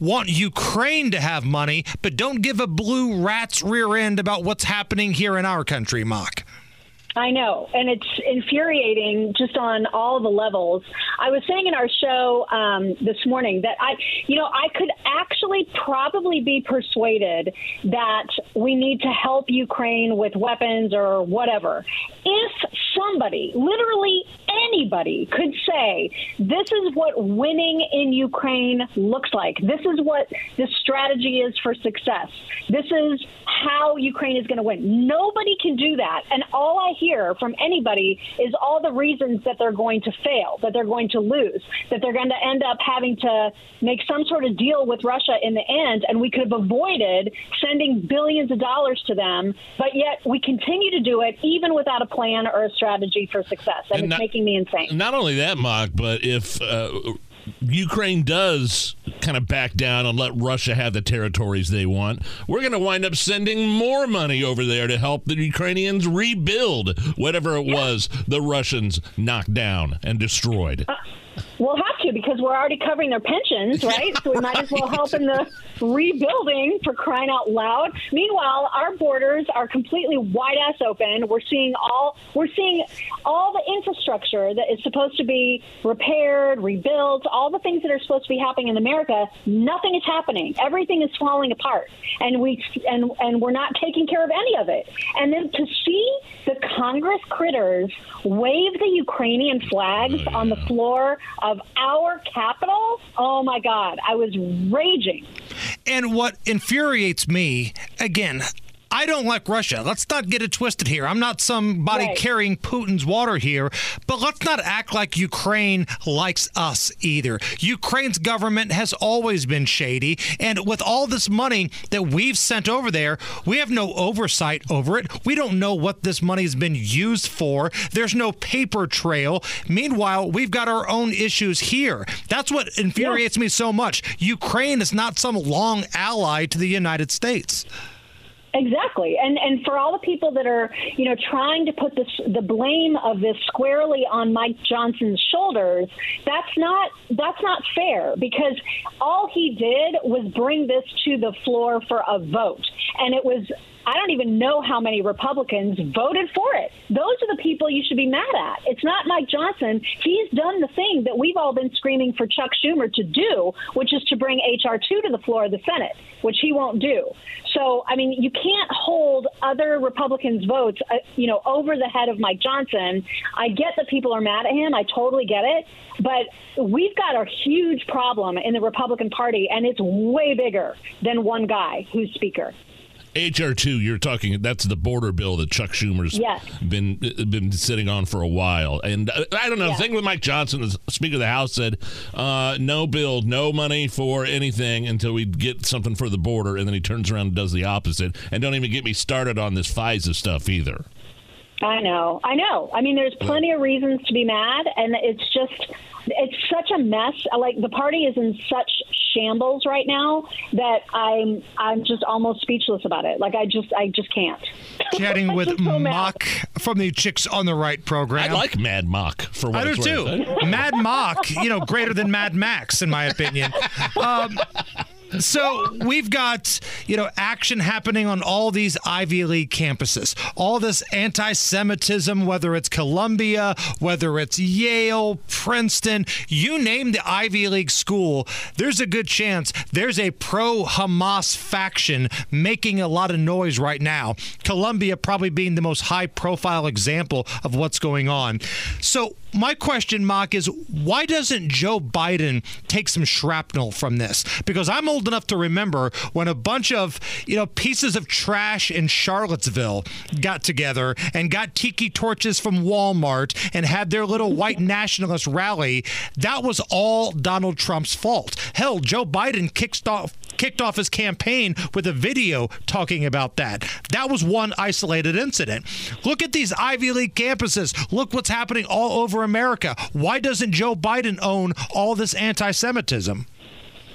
Speaker 4: want Ukraine to have money, but don't give a blue rat's rear end about what's happening here in our country, Mock.
Speaker 20: I know, and it's infuriating just on all the levels. I was saying in our show um, this morning that I, you know, I could actually probably be persuaded that we need to help Ukraine with weapons or whatever. If somebody, literally anybody, could say, this is what winning in Ukraine looks like. This is what the strategy is for success. This is how Ukraine is going to win. Nobody can do that. And all I hear from anybody is all the reasons that they're going to fail, that they're going to lose, that they're going to end up having to make some sort of deal with Russia in the end, and we could have avoided sending billions of dollars to them, but yet we continue to do it even without a plan or a strategy for success, and, and it's not, making me insane.
Speaker 2: Not only that, Mock, but if uh, Ukraine does kind of back down and let Russia have the territories they want, we're going to wind up sending more money over there to help the Ukrainians rebuild whatever it yeah. was the Russians knocked down and destroyed.
Speaker 20: Uh, we'll have to, because we're already covering their pensions, right? So we might as well help in the rebuilding, for crying out loud. Meanwhile, our borders are completely wide ass open. We're seeing all we're seeing all the infrastructure that is supposed to be repaired, rebuilt, all the things that are supposed to be happening in America. Nothing is happening. Everything is falling apart, and we and and we're not taking care of any of it. And then to see the Congress critters wave the Ukrainian flags oh, yeah. on the floor of our Capitol, oh my God, I was raging.
Speaker 4: And what infuriates me, again, I don't like Russia. Let's not get it twisted here. I'm not somebody right. carrying Putin's water here, but let's not act like Ukraine likes us either. Ukraine's government has always been shady, and with all this money that we've sent over there, we have no oversight over it. We don't know what this money has been used for. There's no paper trail. Meanwhile, we've got our own issues here. That's what infuriates yeah. me so much. Ukraine is not some long ally to the United States.
Speaker 20: Exactly. And and for all the people that are, you know, trying to put this, the blame of this squarely on Mike Johnson's shoulders, that's not that's not fair, because all he did was bring this to the floor for a vote. And it was, I don't even know how many Republicans voted for it. Those are the people you should be mad at. It's not Mike Johnson. He's done the thing that we've all been screaming for Chuck Schumer to do, which is to bring H R two to the floor of the Senate, which he won't do. So, I mean, you can't hold other Republicans' votes, uh, you know, over the head of Mike Johnson. I get that people are mad at him. I totally get it. But we've got a huge problem in the Republican Party, and it's way bigger than one guy who's Speaker.
Speaker 2: H R two, you're talking, that's the border bill that Chuck Schumer's yes. been been sitting on for a while. And uh, I don't know, yeah. the thing with Mike Johnson, the Speaker of the House said, uh, no bill, no money for anything until we get something for the border. And then he turns around and does the opposite. And don't even get me started on this FISA stuff either.
Speaker 20: I know. I know. I mean, there's plenty of reasons to be mad, and it's just, it's such a mess. Like, the party is in such shambles right now that I'm I'm just almost speechless about it. Like, I just I just can't.
Speaker 4: Chatting with so Mock from the Chicks on the Right program.
Speaker 2: I like Mad Mock for what
Speaker 4: I
Speaker 2: it's
Speaker 4: do
Speaker 2: worth.
Speaker 4: too. Mad Mock, you know, greater than Mad Max in my opinion. Um, So we've got, you know, action happening on all these Ivy League campuses. All this anti-Semitism, whether it's Columbia, whether it's Yale, Princeton, you name the Ivy League school, there's a good chance there's a pro-Hamas faction making a lot of noise right now. Columbia probably being the most high-profile example of what's going on. So my question, Mock, is why doesn't Joe Biden take some shrapnel from this? Because I'm old enough to remember when a bunch of, you know, pieces of trash in Charlottesville got together and got tiki torches from Walmart and had their little white nationalist rally. That was all Donald Trump's fault. Hell, Joe Biden kicked off kicked off his campaign with a video talking about that. That was one isolated incident. Look at these Ivy League campuses. Look what's happening all over America. Why doesn't Joe Biden own all this anti-Semitism?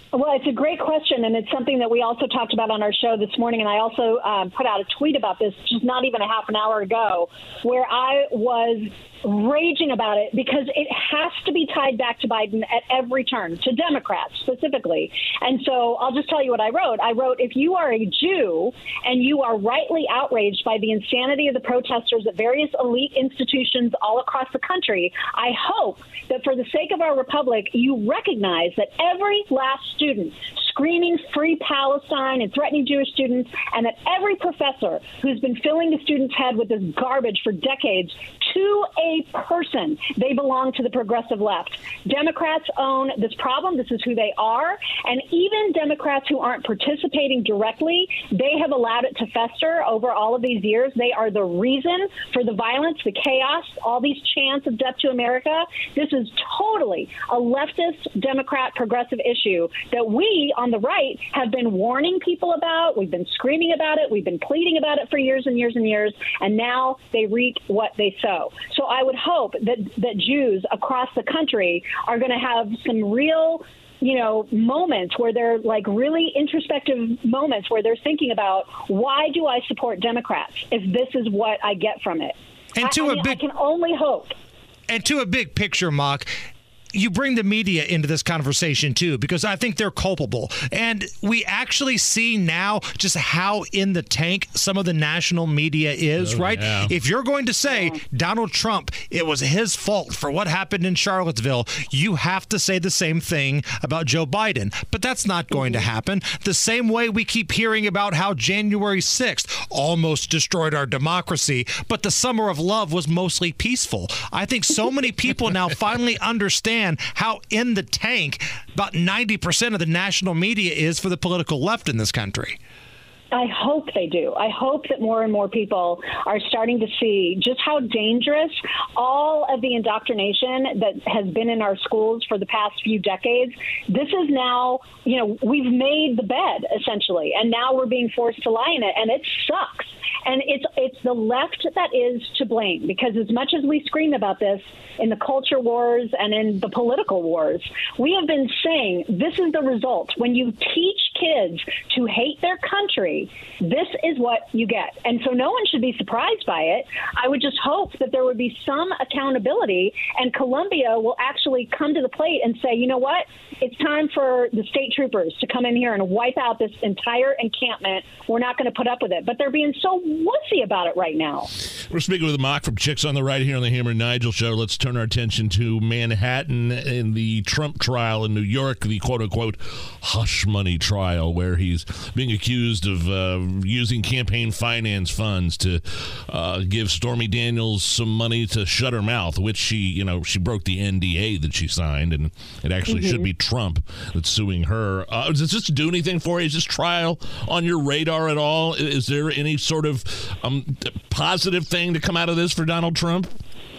Speaker 20: Well, it's a great question, and it's something that we also talked about on our show this morning, and I also um, put out a tweet about this just not even a half an hour ago, where I was raging about it because it has to be tied back to Biden at every turn, to Democrats specifically. And so I'll just tell you what I wrote. I wrote, if you are a Jew and you are rightly outraged by the insanity of the protesters at various elite institutions all across the country, I hope that for the sake of our republic, you recognize that every last student screaming free Palestine and threatening Jewish students, and that every professor who's been filling the student's head with this garbage for decades, to a person, they belong to the progressive left. Democrats own this problem. This is who they are. And even Democrats who aren't participating directly, they have allowed it to fester over all of these years. They are the reason for the violence, the chaos, all these chants of death to America. This is totally a leftist, Democrat, progressive issue that we on the right have been warning people about. We've been screaming about it. We've been pleading about it for years and years and years. And now they reap what they sow. So I would hope that, that Jews across the country are going to have some real, you know, moments where they're like really introspective moments where they're thinking about, why do I support Democrats if this is what I get from it?
Speaker 4: And to
Speaker 20: I,
Speaker 4: a
Speaker 20: I mean,
Speaker 4: big,
Speaker 20: I can only hope.
Speaker 4: And to a big picture, Mock, you bring the media into this conversation too, because I think they're culpable. And we actually see now just how in the tank some of the national media is,
Speaker 2: oh,
Speaker 4: right?
Speaker 2: Yeah.
Speaker 4: If you're going to say Donald Trump, it was his fault for what happened in Charlottesville, you have to say the same thing about Joe Biden. But that's not going to happen. The same way we keep hearing about how January sixth almost destroyed our democracy, but the summer of love was mostly peaceful. I think so many people now finally understand how in the tank about ninety percent of the national media is for the political left in this country.
Speaker 20: I hope they do. I hope that more and more people are starting to see just how dangerous all of the indoctrination that has been in our schools for the past few decades. This is now, you know, we've made the bed, essentially, and now we're being forced to lie in it, and it sucks. And it's it's the left that is to blame, because as much as we scream about this in the culture wars and in the political wars, we have been saying this is the result. When you teach kids to hate their country, this is what you get. And so no one should be surprised by it. I would just hope that there would be some accountability, and Columbia will actually come to the plate and say, you know what, it's time for the state troopers to come in here and wipe out this entire encampment. We're not going to put up with it. But they're being so wussy about it right now.
Speaker 2: We're speaking with Mock from Chicks on the Right here on the Hammer and Nigel Show. Let's turn our attention to Manhattan in the Trump trial in New York, the quote-unquote hush money trial, where he's being accused of uh, using campaign finance funds to uh, give Stormy Daniels some money to shut her mouth, which she, you know, she broke the N D A that she signed, and it actually mm-hmm. should be Trump that's suing her. Uh, does this do anything for you? Is this trial on your radar at all? Is there any sort of um, positive thing to come out of this for Donald Trump?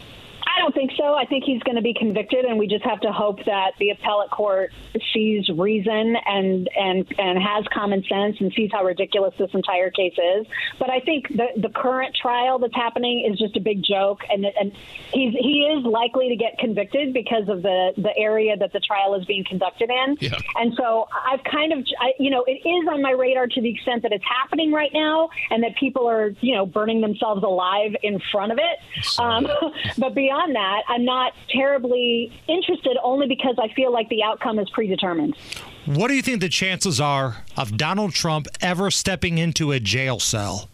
Speaker 20: I don't think so. I think he's going to be convicted, and we just have to hope that the appellate court sees reason and and and has common sense and sees how ridiculous this entire case is. But I think the the current trial that's happening is just a big joke, and and he's he is likely to get convicted because of the the area that the trial is being conducted in. Yeah. And so I've kind of I, you know it is on my radar to the extent that it's happening right now, and that people are you know burning themselves alive in front of it. Um, but beyond that, I'm not terribly interested, only because I feel like the outcome is predetermined.
Speaker 4: What do you think the chances are of Donald Trump ever stepping into a jail cell?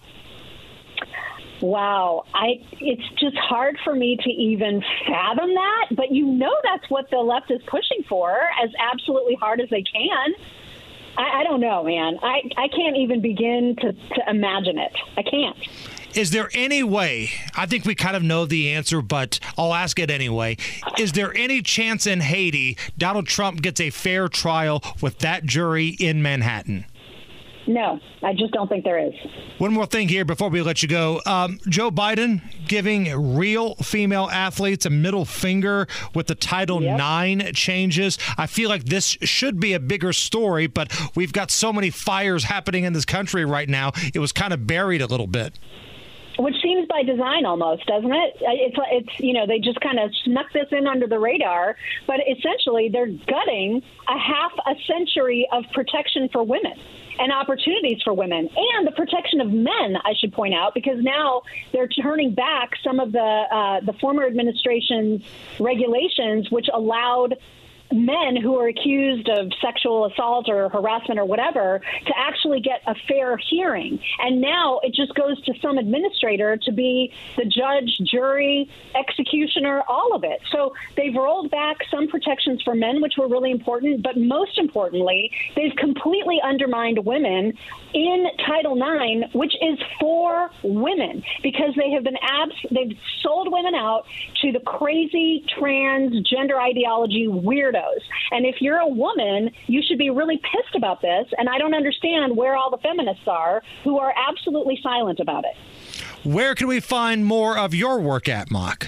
Speaker 20: Wow. I it's just hard for me to even fathom that, but you know that's what the left is pushing for as absolutely hard as they can. I, I don't know, man. I, I can't even begin to, to imagine it. I can't.
Speaker 4: Is there any way, I think we kind of know the answer, but I'll ask it anyway. Is there any chance in Haiti Donald Trump gets a fair trial with that jury in Manhattan?
Speaker 20: No, I just don't think there is.
Speaker 4: One more thing here before we let you go. Um, Joe Biden giving real female athletes a middle finger with the Title yep. nine changes. I feel like this should be a bigger story, but we've got so many fires happening in this country right now. It was kind of buried a little bit.
Speaker 20: which seems by design almost, doesn't it? It's, it's you know, they just kind of snuck this in under the radar, but essentially they're gutting a half a century of protection for women and opportunities for women and the protection of men, I should point out, because now they're turning back some of the uh, the former administration's regulations, which allowed men who are accused of sexual assault or harassment or whatever to actually get a fair hearing. And now it just goes to some administrator to be the judge, jury, executioner, all of it. So they've rolled back some protections for men, which were really important. But most importantly, they've completely undermined women in Title nine, which is for women, because they have been abs- they've sold women out to the crazy transgender ideology weirdos. And if you're a woman, you should be really pissed about this. And I don't understand where all the feminists are who are absolutely silent about it.
Speaker 4: Where can we find more of your work at, Mock?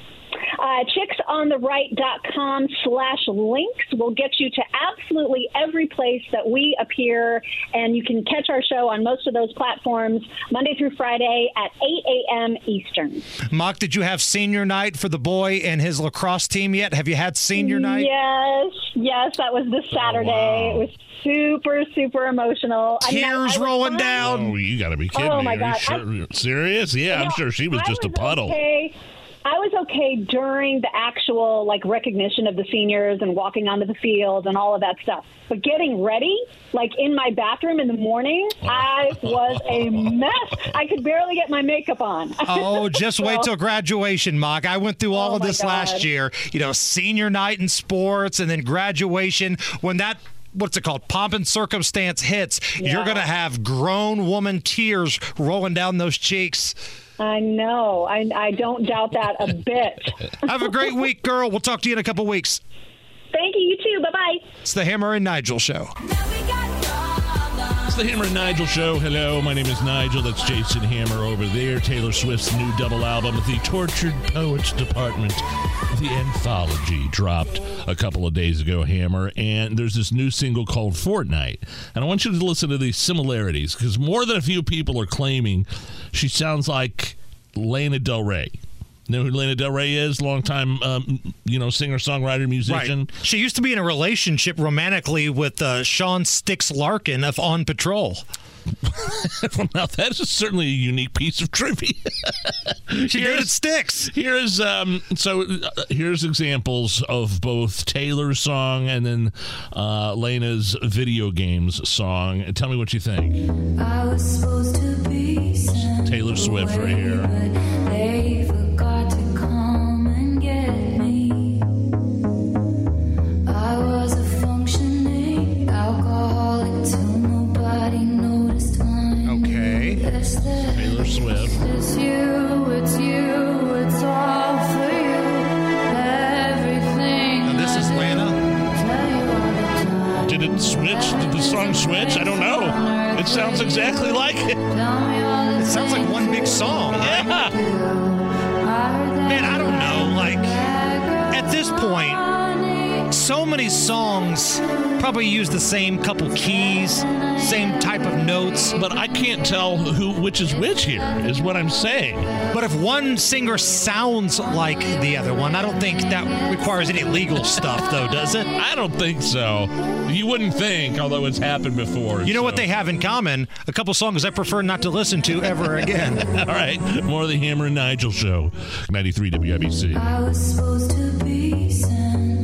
Speaker 20: Uh, chicks on the right dot com slash links will get you to absolutely every place that we appear, and you can catch our show on most of those platforms Monday through Friday at eight a.m. Eastern.
Speaker 4: Mock, did you have senior night for the boy and his lacrosse team yet? Have you had senior night?
Speaker 20: Yes, yes, that was this Saturday.
Speaker 2: Oh, wow.
Speaker 20: It was super, super emotional.
Speaker 4: Tears
Speaker 20: I mean, I, I
Speaker 4: rolling
Speaker 20: fine.
Speaker 4: down.
Speaker 2: Oh, you got to be kidding
Speaker 20: Oh,
Speaker 2: me.
Speaker 20: my
Speaker 2: Are
Speaker 20: God.
Speaker 2: you sure? Serious? Yeah,
Speaker 20: You
Speaker 2: I'm
Speaker 20: know,
Speaker 2: sure she was
Speaker 20: I
Speaker 2: just a puddle.
Speaker 20: Okay. I was okay during the actual like recognition of the seniors and walking onto the field and all of that stuff. But getting ready, like in my bathroom in the morning, I was a mess. I could barely get my makeup on.
Speaker 4: Oh, just wait
Speaker 20: So-
Speaker 4: till graduation, Mock. I went through all
Speaker 20: Oh,
Speaker 4: of
Speaker 20: my
Speaker 4: this
Speaker 20: God.
Speaker 4: last year. You know, senior night in sports and then graduation. When that, what's it called, pomp and circumstance hits,
Speaker 20: Yeah.
Speaker 4: you're going to have grown woman tears rolling down those cheeks.
Speaker 20: I know. I, I don't doubt that a bit.
Speaker 4: Have a great week, girl. We'll talk to you in a couple weeks.
Speaker 20: Thank you. You too. Bye-bye.
Speaker 4: It's the Hammer and Nigel Show.
Speaker 2: It's the Hammer and Nigel Show. Hello, my name is Nigel. That's Jason Hammer over there. Taylor Swift's new double album, The Tortured Poets Department, The Anthology, dropped a couple of days ago, Hammer. And there's this new single called Fortnite. And I want you to listen to these similarities, because more than a few people are claiming she sounds like Lana Del Rey. Know who Lana Del Rey is? Longtime, um, you know, singer, songwriter, musician.
Speaker 4: Right. She used to be in a relationship romantically with uh, Sean Styx Larkin of On Patrol.
Speaker 2: Well, now that is certainly a unique piece of trivia.
Speaker 4: She dated Styx.
Speaker 2: Here's um. So uh, here's examples of both Taylor's song and then uh, Lena's video games song. Tell me what you think.
Speaker 17: I was supposed to be
Speaker 2: Taylor Swift right here.
Speaker 17: They forgot to come and get me. I was a functioning alcoholic till nobody noticed mine.
Speaker 4: Okay.
Speaker 2: Taylor Swift.
Speaker 17: It's you, it's you, it's all for you. Everything.
Speaker 4: Now this is Lana.
Speaker 2: Did it switch? Did the song switch? I don't know. It sounds exactly like it.
Speaker 4: It sounds like one big song.
Speaker 2: Yeah.
Speaker 4: Man, I don't know. Like, at this point, so many songs probably use the same couple keys, same type of notes.
Speaker 2: But I can't tell who which is which here, is what I'm saying.
Speaker 4: But if one singer sounds like the other one, I don't think that requires any legal stuff, though, does it?
Speaker 2: I don't think so. You wouldn't think, although it's happened before.
Speaker 4: You know
Speaker 2: so.
Speaker 4: what they have in common? A couple songs I prefer not to listen to ever again.
Speaker 2: All right, more of the Hammer and Nigel Show. ninety-three W I B C.
Speaker 17: I was supposed to be sent.